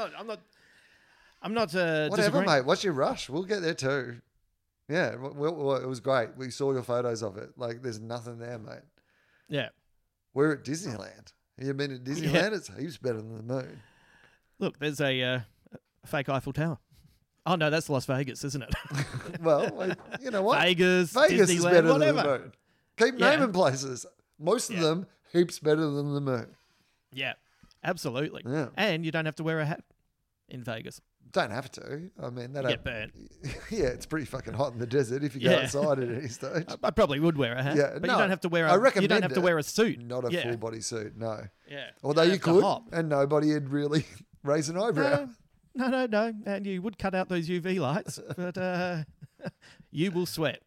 Speaker 3: I'm not.
Speaker 2: Whatever,
Speaker 3: disagreeing.
Speaker 2: mate. What's your rush? We'll get there too. Yeah, well, it was great. We saw your photos of it. Like, there's nothing there, mate.
Speaker 3: Yeah.
Speaker 2: We're at Disneyland. Have you been at Disneyland? It's heaps better than the moon.
Speaker 3: Look, there's a fake Eiffel Tower. Oh no, that's Las Vegas, isn't it?
Speaker 2: Well, like, you know what?
Speaker 3: Vegas,
Speaker 2: Vegas
Speaker 3: Disneyland,
Speaker 2: is better
Speaker 3: whatever.
Speaker 2: than the moon. Keep
Speaker 3: Yeah.
Speaker 2: naming places. Most of
Speaker 3: Yeah.
Speaker 2: them heaps better than the moon.
Speaker 3: Yeah, absolutely.
Speaker 2: Yeah.
Speaker 3: And you don't have to wear a hat in Vegas.
Speaker 2: Don't have to. I mean, they
Speaker 3: You get
Speaker 2: don't.
Speaker 3: burnt.
Speaker 2: Yeah, it's pretty fucking hot in the desert if you go
Speaker 3: Yeah.
Speaker 2: outside at any stage.
Speaker 3: I probably would wear a hat.
Speaker 2: Yeah,
Speaker 3: but
Speaker 2: no,
Speaker 3: you don't have to wear
Speaker 2: I
Speaker 3: a. You
Speaker 2: recommend
Speaker 3: don't have to
Speaker 2: it.
Speaker 3: wear a suit.
Speaker 2: Not a
Speaker 3: Yeah.
Speaker 2: full body suit, no.
Speaker 3: Yeah.
Speaker 2: Although
Speaker 3: don't
Speaker 2: you
Speaker 3: have to
Speaker 2: could,
Speaker 3: hop.
Speaker 2: and nobody would really raise an eyebrow.
Speaker 3: No. And you would cut out those UV lights, but you will sweat.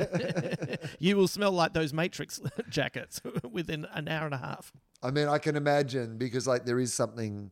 Speaker 3: You will smell like those Matrix jackets within an hour and a half.
Speaker 2: I mean, I can imagine because like there is something,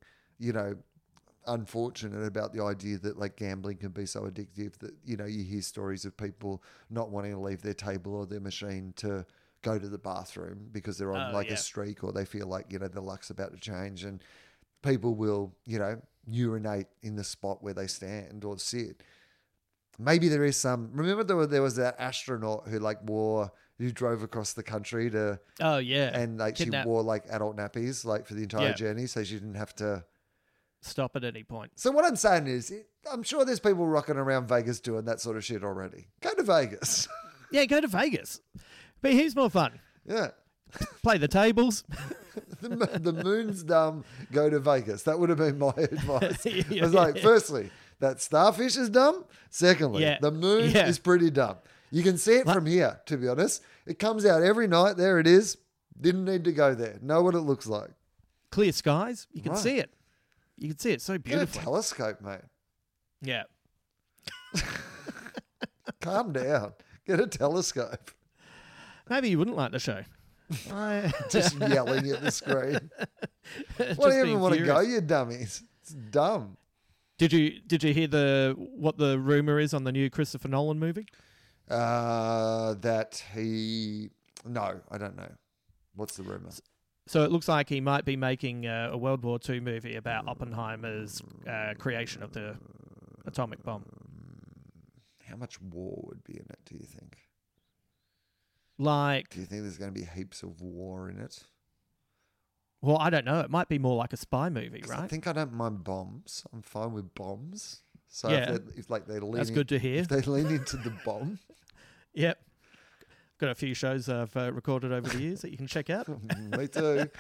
Speaker 2: unfortunate about the idea that like gambling can be so addictive that, you hear stories of people not wanting to leave their table or their machine to go to the bathroom because they're on a streak or they feel like, the luck's about to change and people will, urinate in the spot where they stand or sit. Maybe there is some, remember there was that astronaut who drove across the country to,
Speaker 3: Oh yeah,
Speaker 2: and like
Speaker 3: Kidnap.
Speaker 2: she wore like adult nappies like for the entire
Speaker 3: Yeah.
Speaker 2: journey so she didn't have to.
Speaker 3: Stop at any point.
Speaker 2: So what I'm saying is I'm sure there's people rocking around Vegas doing that sort of shit already. Go to Vegas.
Speaker 3: Yeah, go to Vegas. But here's more fun.
Speaker 2: Yeah.
Speaker 3: Play the tables.
Speaker 2: The moon's dumb, go to Vegas. That would have been my advice.
Speaker 3: Yeah.
Speaker 2: I was like, firstly, that starfish is dumb. Secondly,
Speaker 3: Yeah.
Speaker 2: the moon
Speaker 3: Yeah.
Speaker 2: is pretty dumb. You can see it from here, to be honest. It comes out every night. There it is. Didn't need to go there. Know what it looks like.
Speaker 3: Clear skies. You can
Speaker 2: Right.
Speaker 3: see it. You can see it so
Speaker 2: Get a
Speaker 3: beautifully.
Speaker 2: telescope, mate.
Speaker 3: Yeah.
Speaker 2: Calm down. Get a telescope.
Speaker 3: Maybe you wouldn't like the show. I-
Speaker 2: Just yelling at the screen.
Speaker 3: Just
Speaker 2: Why do you
Speaker 3: being
Speaker 2: even want to go,
Speaker 3: furious.
Speaker 2: you dummies? It's dumb.
Speaker 3: Did you hear what the rumor is on the new Christopher Nolan movie?
Speaker 2: That he... No, I don't know. What's the rumor?
Speaker 3: So it looks like he might be making a World War II movie about Oppenheimer's creation of the atomic bomb.
Speaker 2: How much war would be in it, do you think?
Speaker 3: Like,
Speaker 2: Do you think there's going to be heaps of war in it?
Speaker 3: well, I don't know. It might be more like a spy movie,
Speaker 2: 'Cause I
Speaker 3: right?
Speaker 2: think I don't mind bombs. I'm fine with bombs. So
Speaker 3: Yeah.
Speaker 2: if they're leaning,
Speaker 3: That's good to hear.
Speaker 2: If they lean into the bomb,
Speaker 3: Yep. Got a few shows I've recorded over the years that you can check out.
Speaker 2: me too.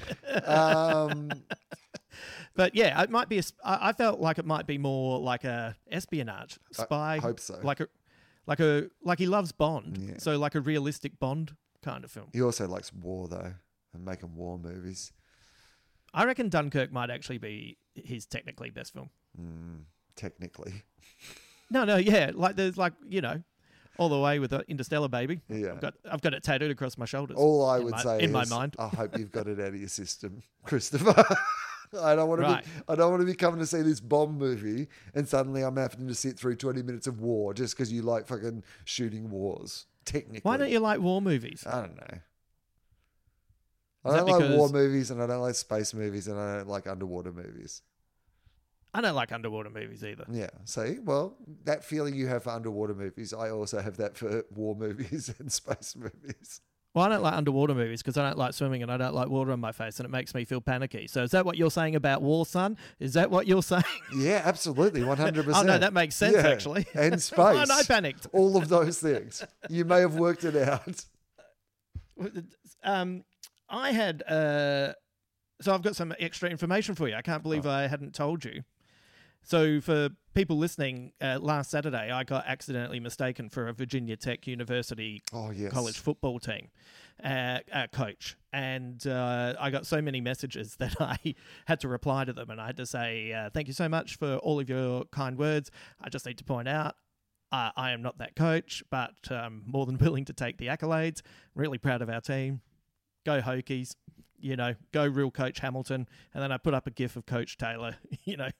Speaker 3: But yeah, it might be. I felt like it might be more like a espionage spy.
Speaker 2: I hope so.
Speaker 3: Like he loves Bond,
Speaker 2: Yeah.
Speaker 3: so like a realistic Bond kind of film.
Speaker 2: He also likes war, though, and making war movies.
Speaker 3: I reckon Dunkirk might actually be his technically best film.
Speaker 2: Technically.
Speaker 3: No, yeah, like there's all the way with Interstellar, baby.
Speaker 2: Yeah.
Speaker 3: I've got it tattooed across my shoulders.
Speaker 2: All I
Speaker 3: in
Speaker 2: would
Speaker 3: my-
Speaker 2: say
Speaker 3: in
Speaker 2: is,
Speaker 3: my mind.
Speaker 2: I hope you've got it out of your system, Christopher. I don't want to
Speaker 3: Right.
Speaker 2: be. I don't want to be coming to see this bomb movie, and suddenly I'm having to sit through 20 minutes of war just because you like fucking shooting wars. Technically,
Speaker 3: Why don't you like war movies?
Speaker 2: I don't know. I don't like war movies, and I don't like space movies, and I don't like underwater movies.
Speaker 3: I don't like underwater movies either.
Speaker 2: Yeah. See, well, that feeling you have for underwater movies, I also have that for war movies and space movies.
Speaker 3: Well, I don't like underwater movies because I don't like swimming and I don't like water on my face and it makes me feel panicky. So is that what you're saying about war, son? Is that what you're saying?
Speaker 2: Yeah, absolutely, 100%.
Speaker 3: Oh, no, that makes sense, actually.
Speaker 2: And space.
Speaker 3: Oh, and I panicked.
Speaker 2: All of those things. You may have worked it out.
Speaker 3: I had... so I've got some extra information for you. I can't believe I hadn't told you. So for people listening, last Saturday, I got accidentally mistaken for a Virginia Tech University college football team coach. And I got so many messages that I had to reply to them. And I had to say, thank you so much for all of your kind words. I just need to point out, I am not that coach, but more than willing to take the accolades. Really proud of our team. Go Hokies. You know, go real Coach Hamilton. And then I put up a gif of Coach Taylor, you know,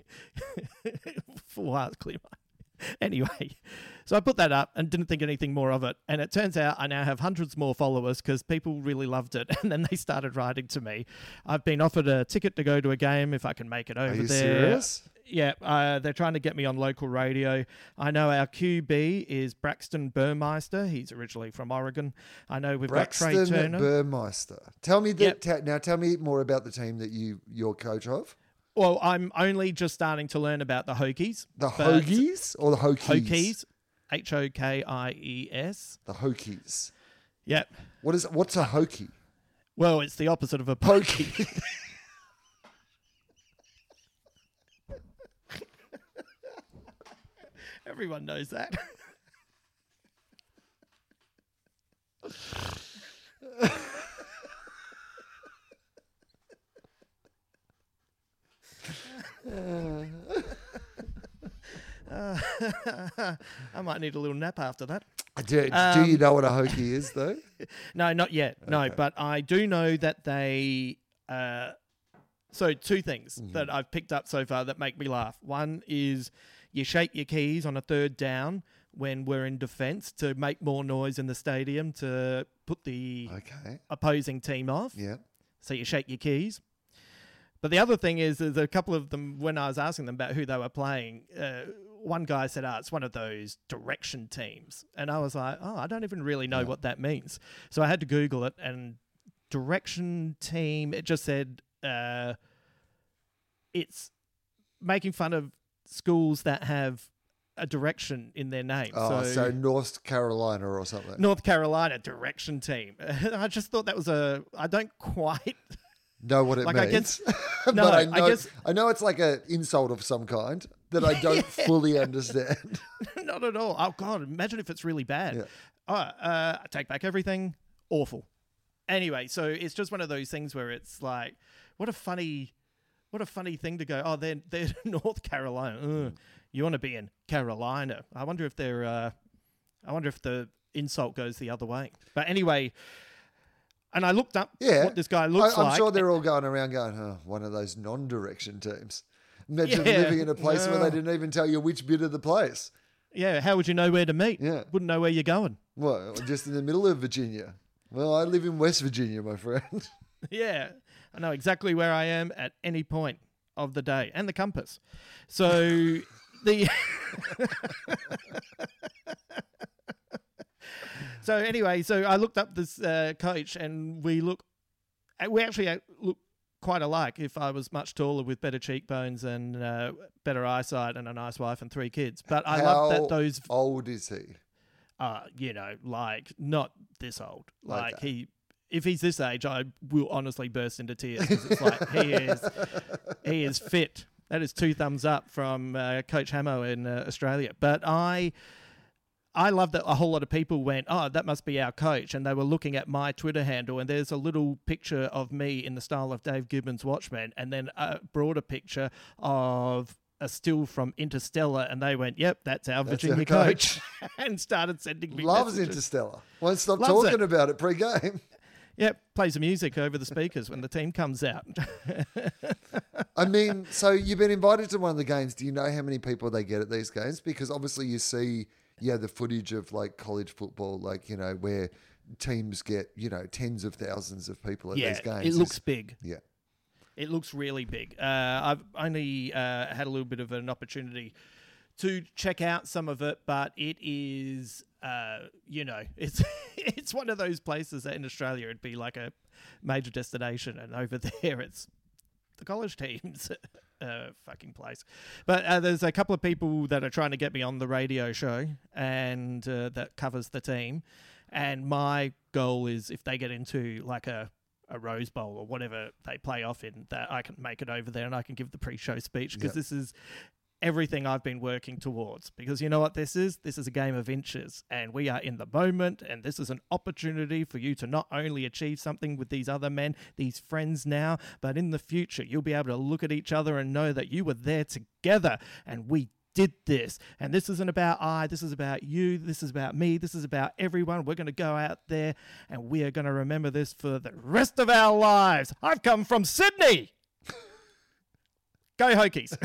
Speaker 3: full heart clear. Anyway, so I put that up and didn't think anything more of it. And it turns out I now have hundreds more followers because people really loved it. And then they started writing to me. I've been offered a ticket to go to a game if I can make it over there. Are you
Speaker 2: serious?
Speaker 3: Yeah, they're trying to get me on local radio. I know our QB is Braxton Burmeister. He's originally from Oregon. I know we've got Trey Turner.
Speaker 2: Burmeister. Tell me that. Now, tell me more about the team that you're coach of.
Speaker 3: Well, I'm only just starting to learn about the Hokies.
Speaker 2: The Hokies or the Hokies?
Speaker 3: Hokies. Hokies.
Speaker 2: The Hokies.
Speaker 3: Yep.
Speaker 2: What's a Hokie?
Speaker 3: Well, it's the opposite of a pokey. Everyone knows that. I might need a little nap after that.
Speaker 2: Do you know what a Hokie is, though?
Speaker 3: No, not yet. Okay. No, but I do know that they... so two things that I've picked up so far that make me laugh. One is you shake your keys on a third down when we're in defence to make more noise in the stadium to put the opposing team off.
Speaker 2: Yeah.
Speaker 3: So you shake your keys. But the other thing is, there's a couple of them, when I was asking them about who they were playing, one guy said, it's one of those direction teams. And I was like, I don't even really know what that means. So I had to Google it, and direction team, it just said it's making fun of schools that have a direction in their name.
Speaker 2: So North Carolina or something.
Speaker 3: North Carolina direction team. I just thought that was I don't quite...
Speaker 2: know what it means. I know it's like an insult of some kind that I don't fully understand.
Speaker 3: Not at all. Oh God, imagine if it's really bad. Yeah. I take back everything. Awful. Anyway, so it's just one of those things where it's like, what a funny thing to go, they're North Carolina. You want to be in Carolina. I wonder if the insult goes the other way. But anyway, and I looked up what this guy looks like.
Speaker 2: I'm sure they're all going around going, one of those non-direction teams. Imagine living in a place where they didn't even tell you which bit of the place.
Speaker 3: Yeah, how would you know where to meet?
Speaker 2: Yeah.
Speaker 3: Wouldn't know where you're going.
Speaker 2: Well, just in the middle of Virginia. Well, I live in West Virginia, my friend.
Speaker 3: Yeah, I know exactly where I am at any point of the day, and the compass. So So anyway, so I looked up this coach, and we actually look quite alike. If I was much taller with better cheekbones and better eyesight and a nice wife and 3 kids, but I love that those.
Speaker 2: How old is he?
Speaker 3: Like not this old. Like if he's this age, I will honestly burst into tears because it's like he is fit. That is 2 thumbs up from Coach Hamo in Australia. But I love that a whole lot of people went, that must be our coach. And they were looking at my Twitter handle, and there's a little picture of me in the style of Dave Gibbons' Watchmen, and then a broader picture of a still from Interstellar, and they went, yep, that's our Virginia coach. And started sending me
Speaker 2: Loves
Speaker 3: messages.
Speaker 2: Interstellar. Won't stop talking about it pre-game.
Speaker 3: Yep, plays the music over the speakers when the team comes out.
Speaker 2: I mean, so you've been invited to one of the games. Do you know how many people they get at these games? Because obviously you see... the footage of like college football, like, where teams get, tens of thousands of people at these games.
Speaker 3: It looks big.
Speaker 2: Yeah.
Speaker 3: It looks really big. I've only had a little bit of an opportunity to check out some of it, but it is, it's one of those places that in Australia it'd be like a major destination, and over there it's the college teams fucking place. But there's a couple of people that are trying to get me on the radio show and that covers the team, and my goal is if they get into like a Rose Bowl or whatever they play off in, that I can make it over there and I can give the pre-show speech, because this is everything I've been working towards. Because you know what this is? This is a game of inches, and we are in the moment, and this is an opportunity for you to not only achieve something with these other men, these friends now, but in the future you'll be able to look at each other and know that you were there together and we did this. And this isn't about this is about you, this is about me, this is about everyone. We're going to go out there and we are going to remember this for the rest of our lives. I've come from Sydney. Go Hokies.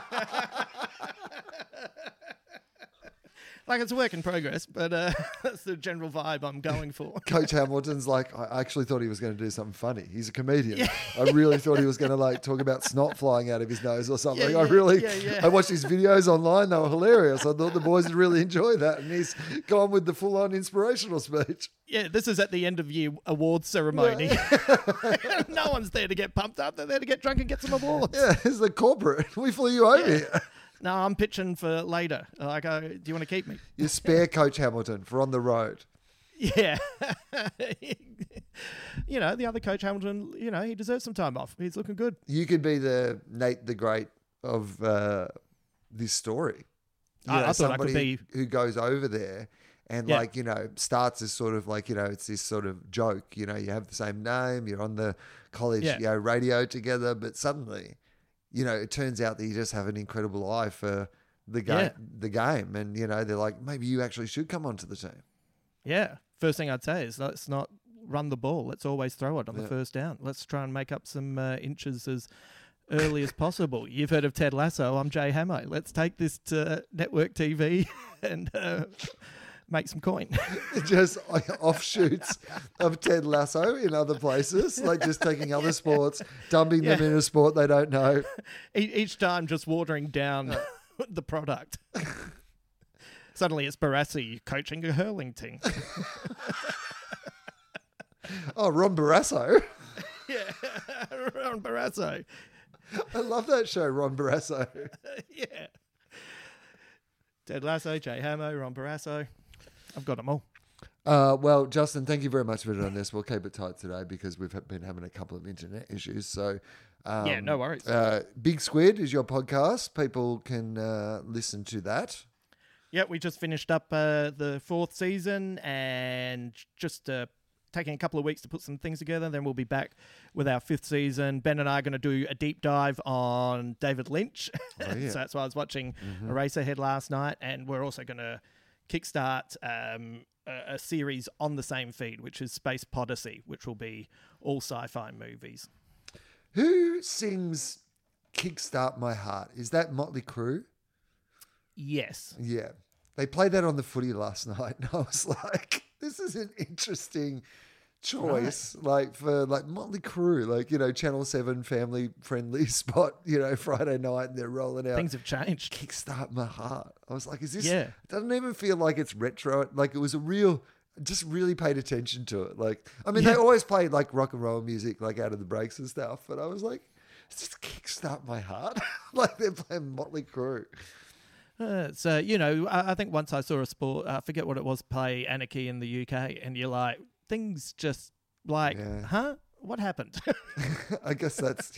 Speaker 3: Like, it's a work in progress, but that's the general vibe I'm going for.
Speaker 2: Coach Hamilton's like, I actually thought he was going to do something funny. He's a comedian. Yeah. I really thought he was going to like talk about snot flying out of his nose or something. I watched his videos online. They were hilarious. I thought the boys would really enjoy that. And he's gone with the full-on inspirational speech.
Speaker 3: Yeah, this is at the end of year awards ceremony. No one's there to get pumped up. They're there to get drunk and get some awards.
Speaker 2: Yeah, it's the corporate. We flew you over here.
Speaker 3: No, I'm pitching for later. Like, do you want to keep me?
Speaker 2: You spare Coach Hamilton for on the road.
Speaker 3: Yeah. The other Coach Hamilton, he deserves some time off. He's looking good.
Speaker 2: You could be the Nate the Great of this story.
Speaker 3: I thought I could be.
Speaker 2: Who goes over there and starts as sort of like, it's this sort of joke. You have the same name. You're on the college radio together, but suddenly... it turns out that you just have an incredible eye for the game. And, they're like, maybe you actually should come onto the team.
Speaker 3: Yeah. First thing I'd say is let's not run the ball. Let's always throw it on the first down. Let's try and make up some inches as early as possible. You've heard of Ted Lasso. I'm Jay Hamo. Let's take this to network TV and make some coin.
Speaker 2: Just offshoots of Ted Lasso in other places, like just taking other sports, dumping them in a sport they don't know.
Speaker 3: Each time just watering down the product. Suddenly it's Barassi coaching a hurling team.
Speaker 2: Oh, Ron Barrasso.
Speaker 3: Yeah, Ron Barrasso.
Speaker 2: I love that show, Ron Barrasso.
Speaker 3: Yeah. Ted Lasso, Jay Hamo, Ron Barrasso. I've got them all.
Speaker 2: Well, Justin, thank you very much for doing this. We'll keep it tight today because we've been having a couple of internet issues. So,
Speaker 3: no worries.
Speaker 2: Big Squid is your podcast. People can listen to that.
Speaker 3: Yeah, we just finished up the 4th season and just taking a couple of weeks to put some things together. Then we'll be back with our 5th season. Ben and I are going to do a deep dive on David Lynch. Oh, yeah. So that's why I was watching Eraserhead last night. And we're also going to kickstart a series on the same feed, which is Space Podyssey, which will be all sci-fi movies.
Speaker 2: Who sings Kickstart My Heart? Is that Motley Crue?
Speaker 3: Yes.
Speaker 2: Yeah. They played that on the footy last night, and I was like, this is an interesting choice, like for like Motley Crue, like, Channel 7 family friendly spot, Friday night, and they're rolling out.
Speaker 3: Things have changed.
Speaker 2: Kickstart My Heart. I was like, is this,
Speaker 3: it
Speaker 2: doesn't even feel like it's retro. Like it was just really paid attention to it. Like, I mean, they always played like rock and roll music, like out of the breaks and stuff, but I was like, is this Kickstart My Heart? Like they're playing Motley Crue.
Speaker 3: So, I think once I saw a sport, I forget what it was, play Anarchy in the UK, and you're like, things just like, huh? What happened?
Speaker 2: I guess that's,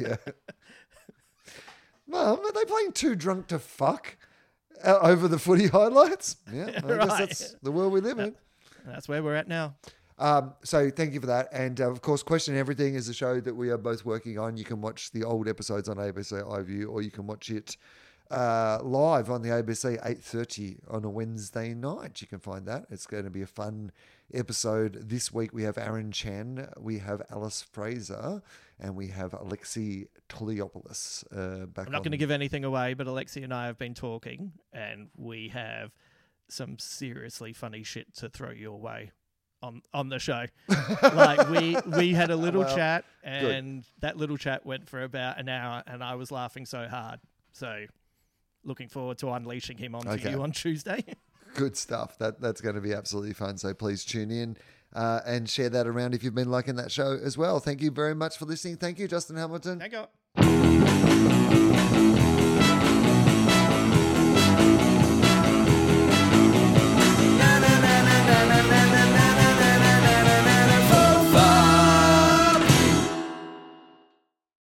Speaker 2: Mum, are they playing Too Drunk to Fuck over the footy highlights? Yeah, I guess that's the world we live in.
Speaker 3: That's where we're at now.
Speaker 2: So thank you for that. And of course, Question Everything is a show that we are both working on. You can watch the old episodes on ABC iView, or you can watch it live on the ABC 8:30 on a Wednesday night. You can find that. It's going to be a fun episode. This week we have Aaron Chen, we have Alice Fraser, and we have Alexi Toliopoulos back.
Speaker 3: I'm not going to give anything away, but Alexi and I have been talking, and we have some seriously funny shit to throw your way on the show. Like we had a little chat, and that little chat went for about an hour, and I was laughing so hard. So looking forward to unleashing him onto you on Tuesday.
Speaker 2: Good stuff. That's going to be absolutely fun. So please tune in and share that around if you've been liking that show as well. Thank you very much for listening. Thank you, Justin Hamilton.
Speaker 3: Thank you.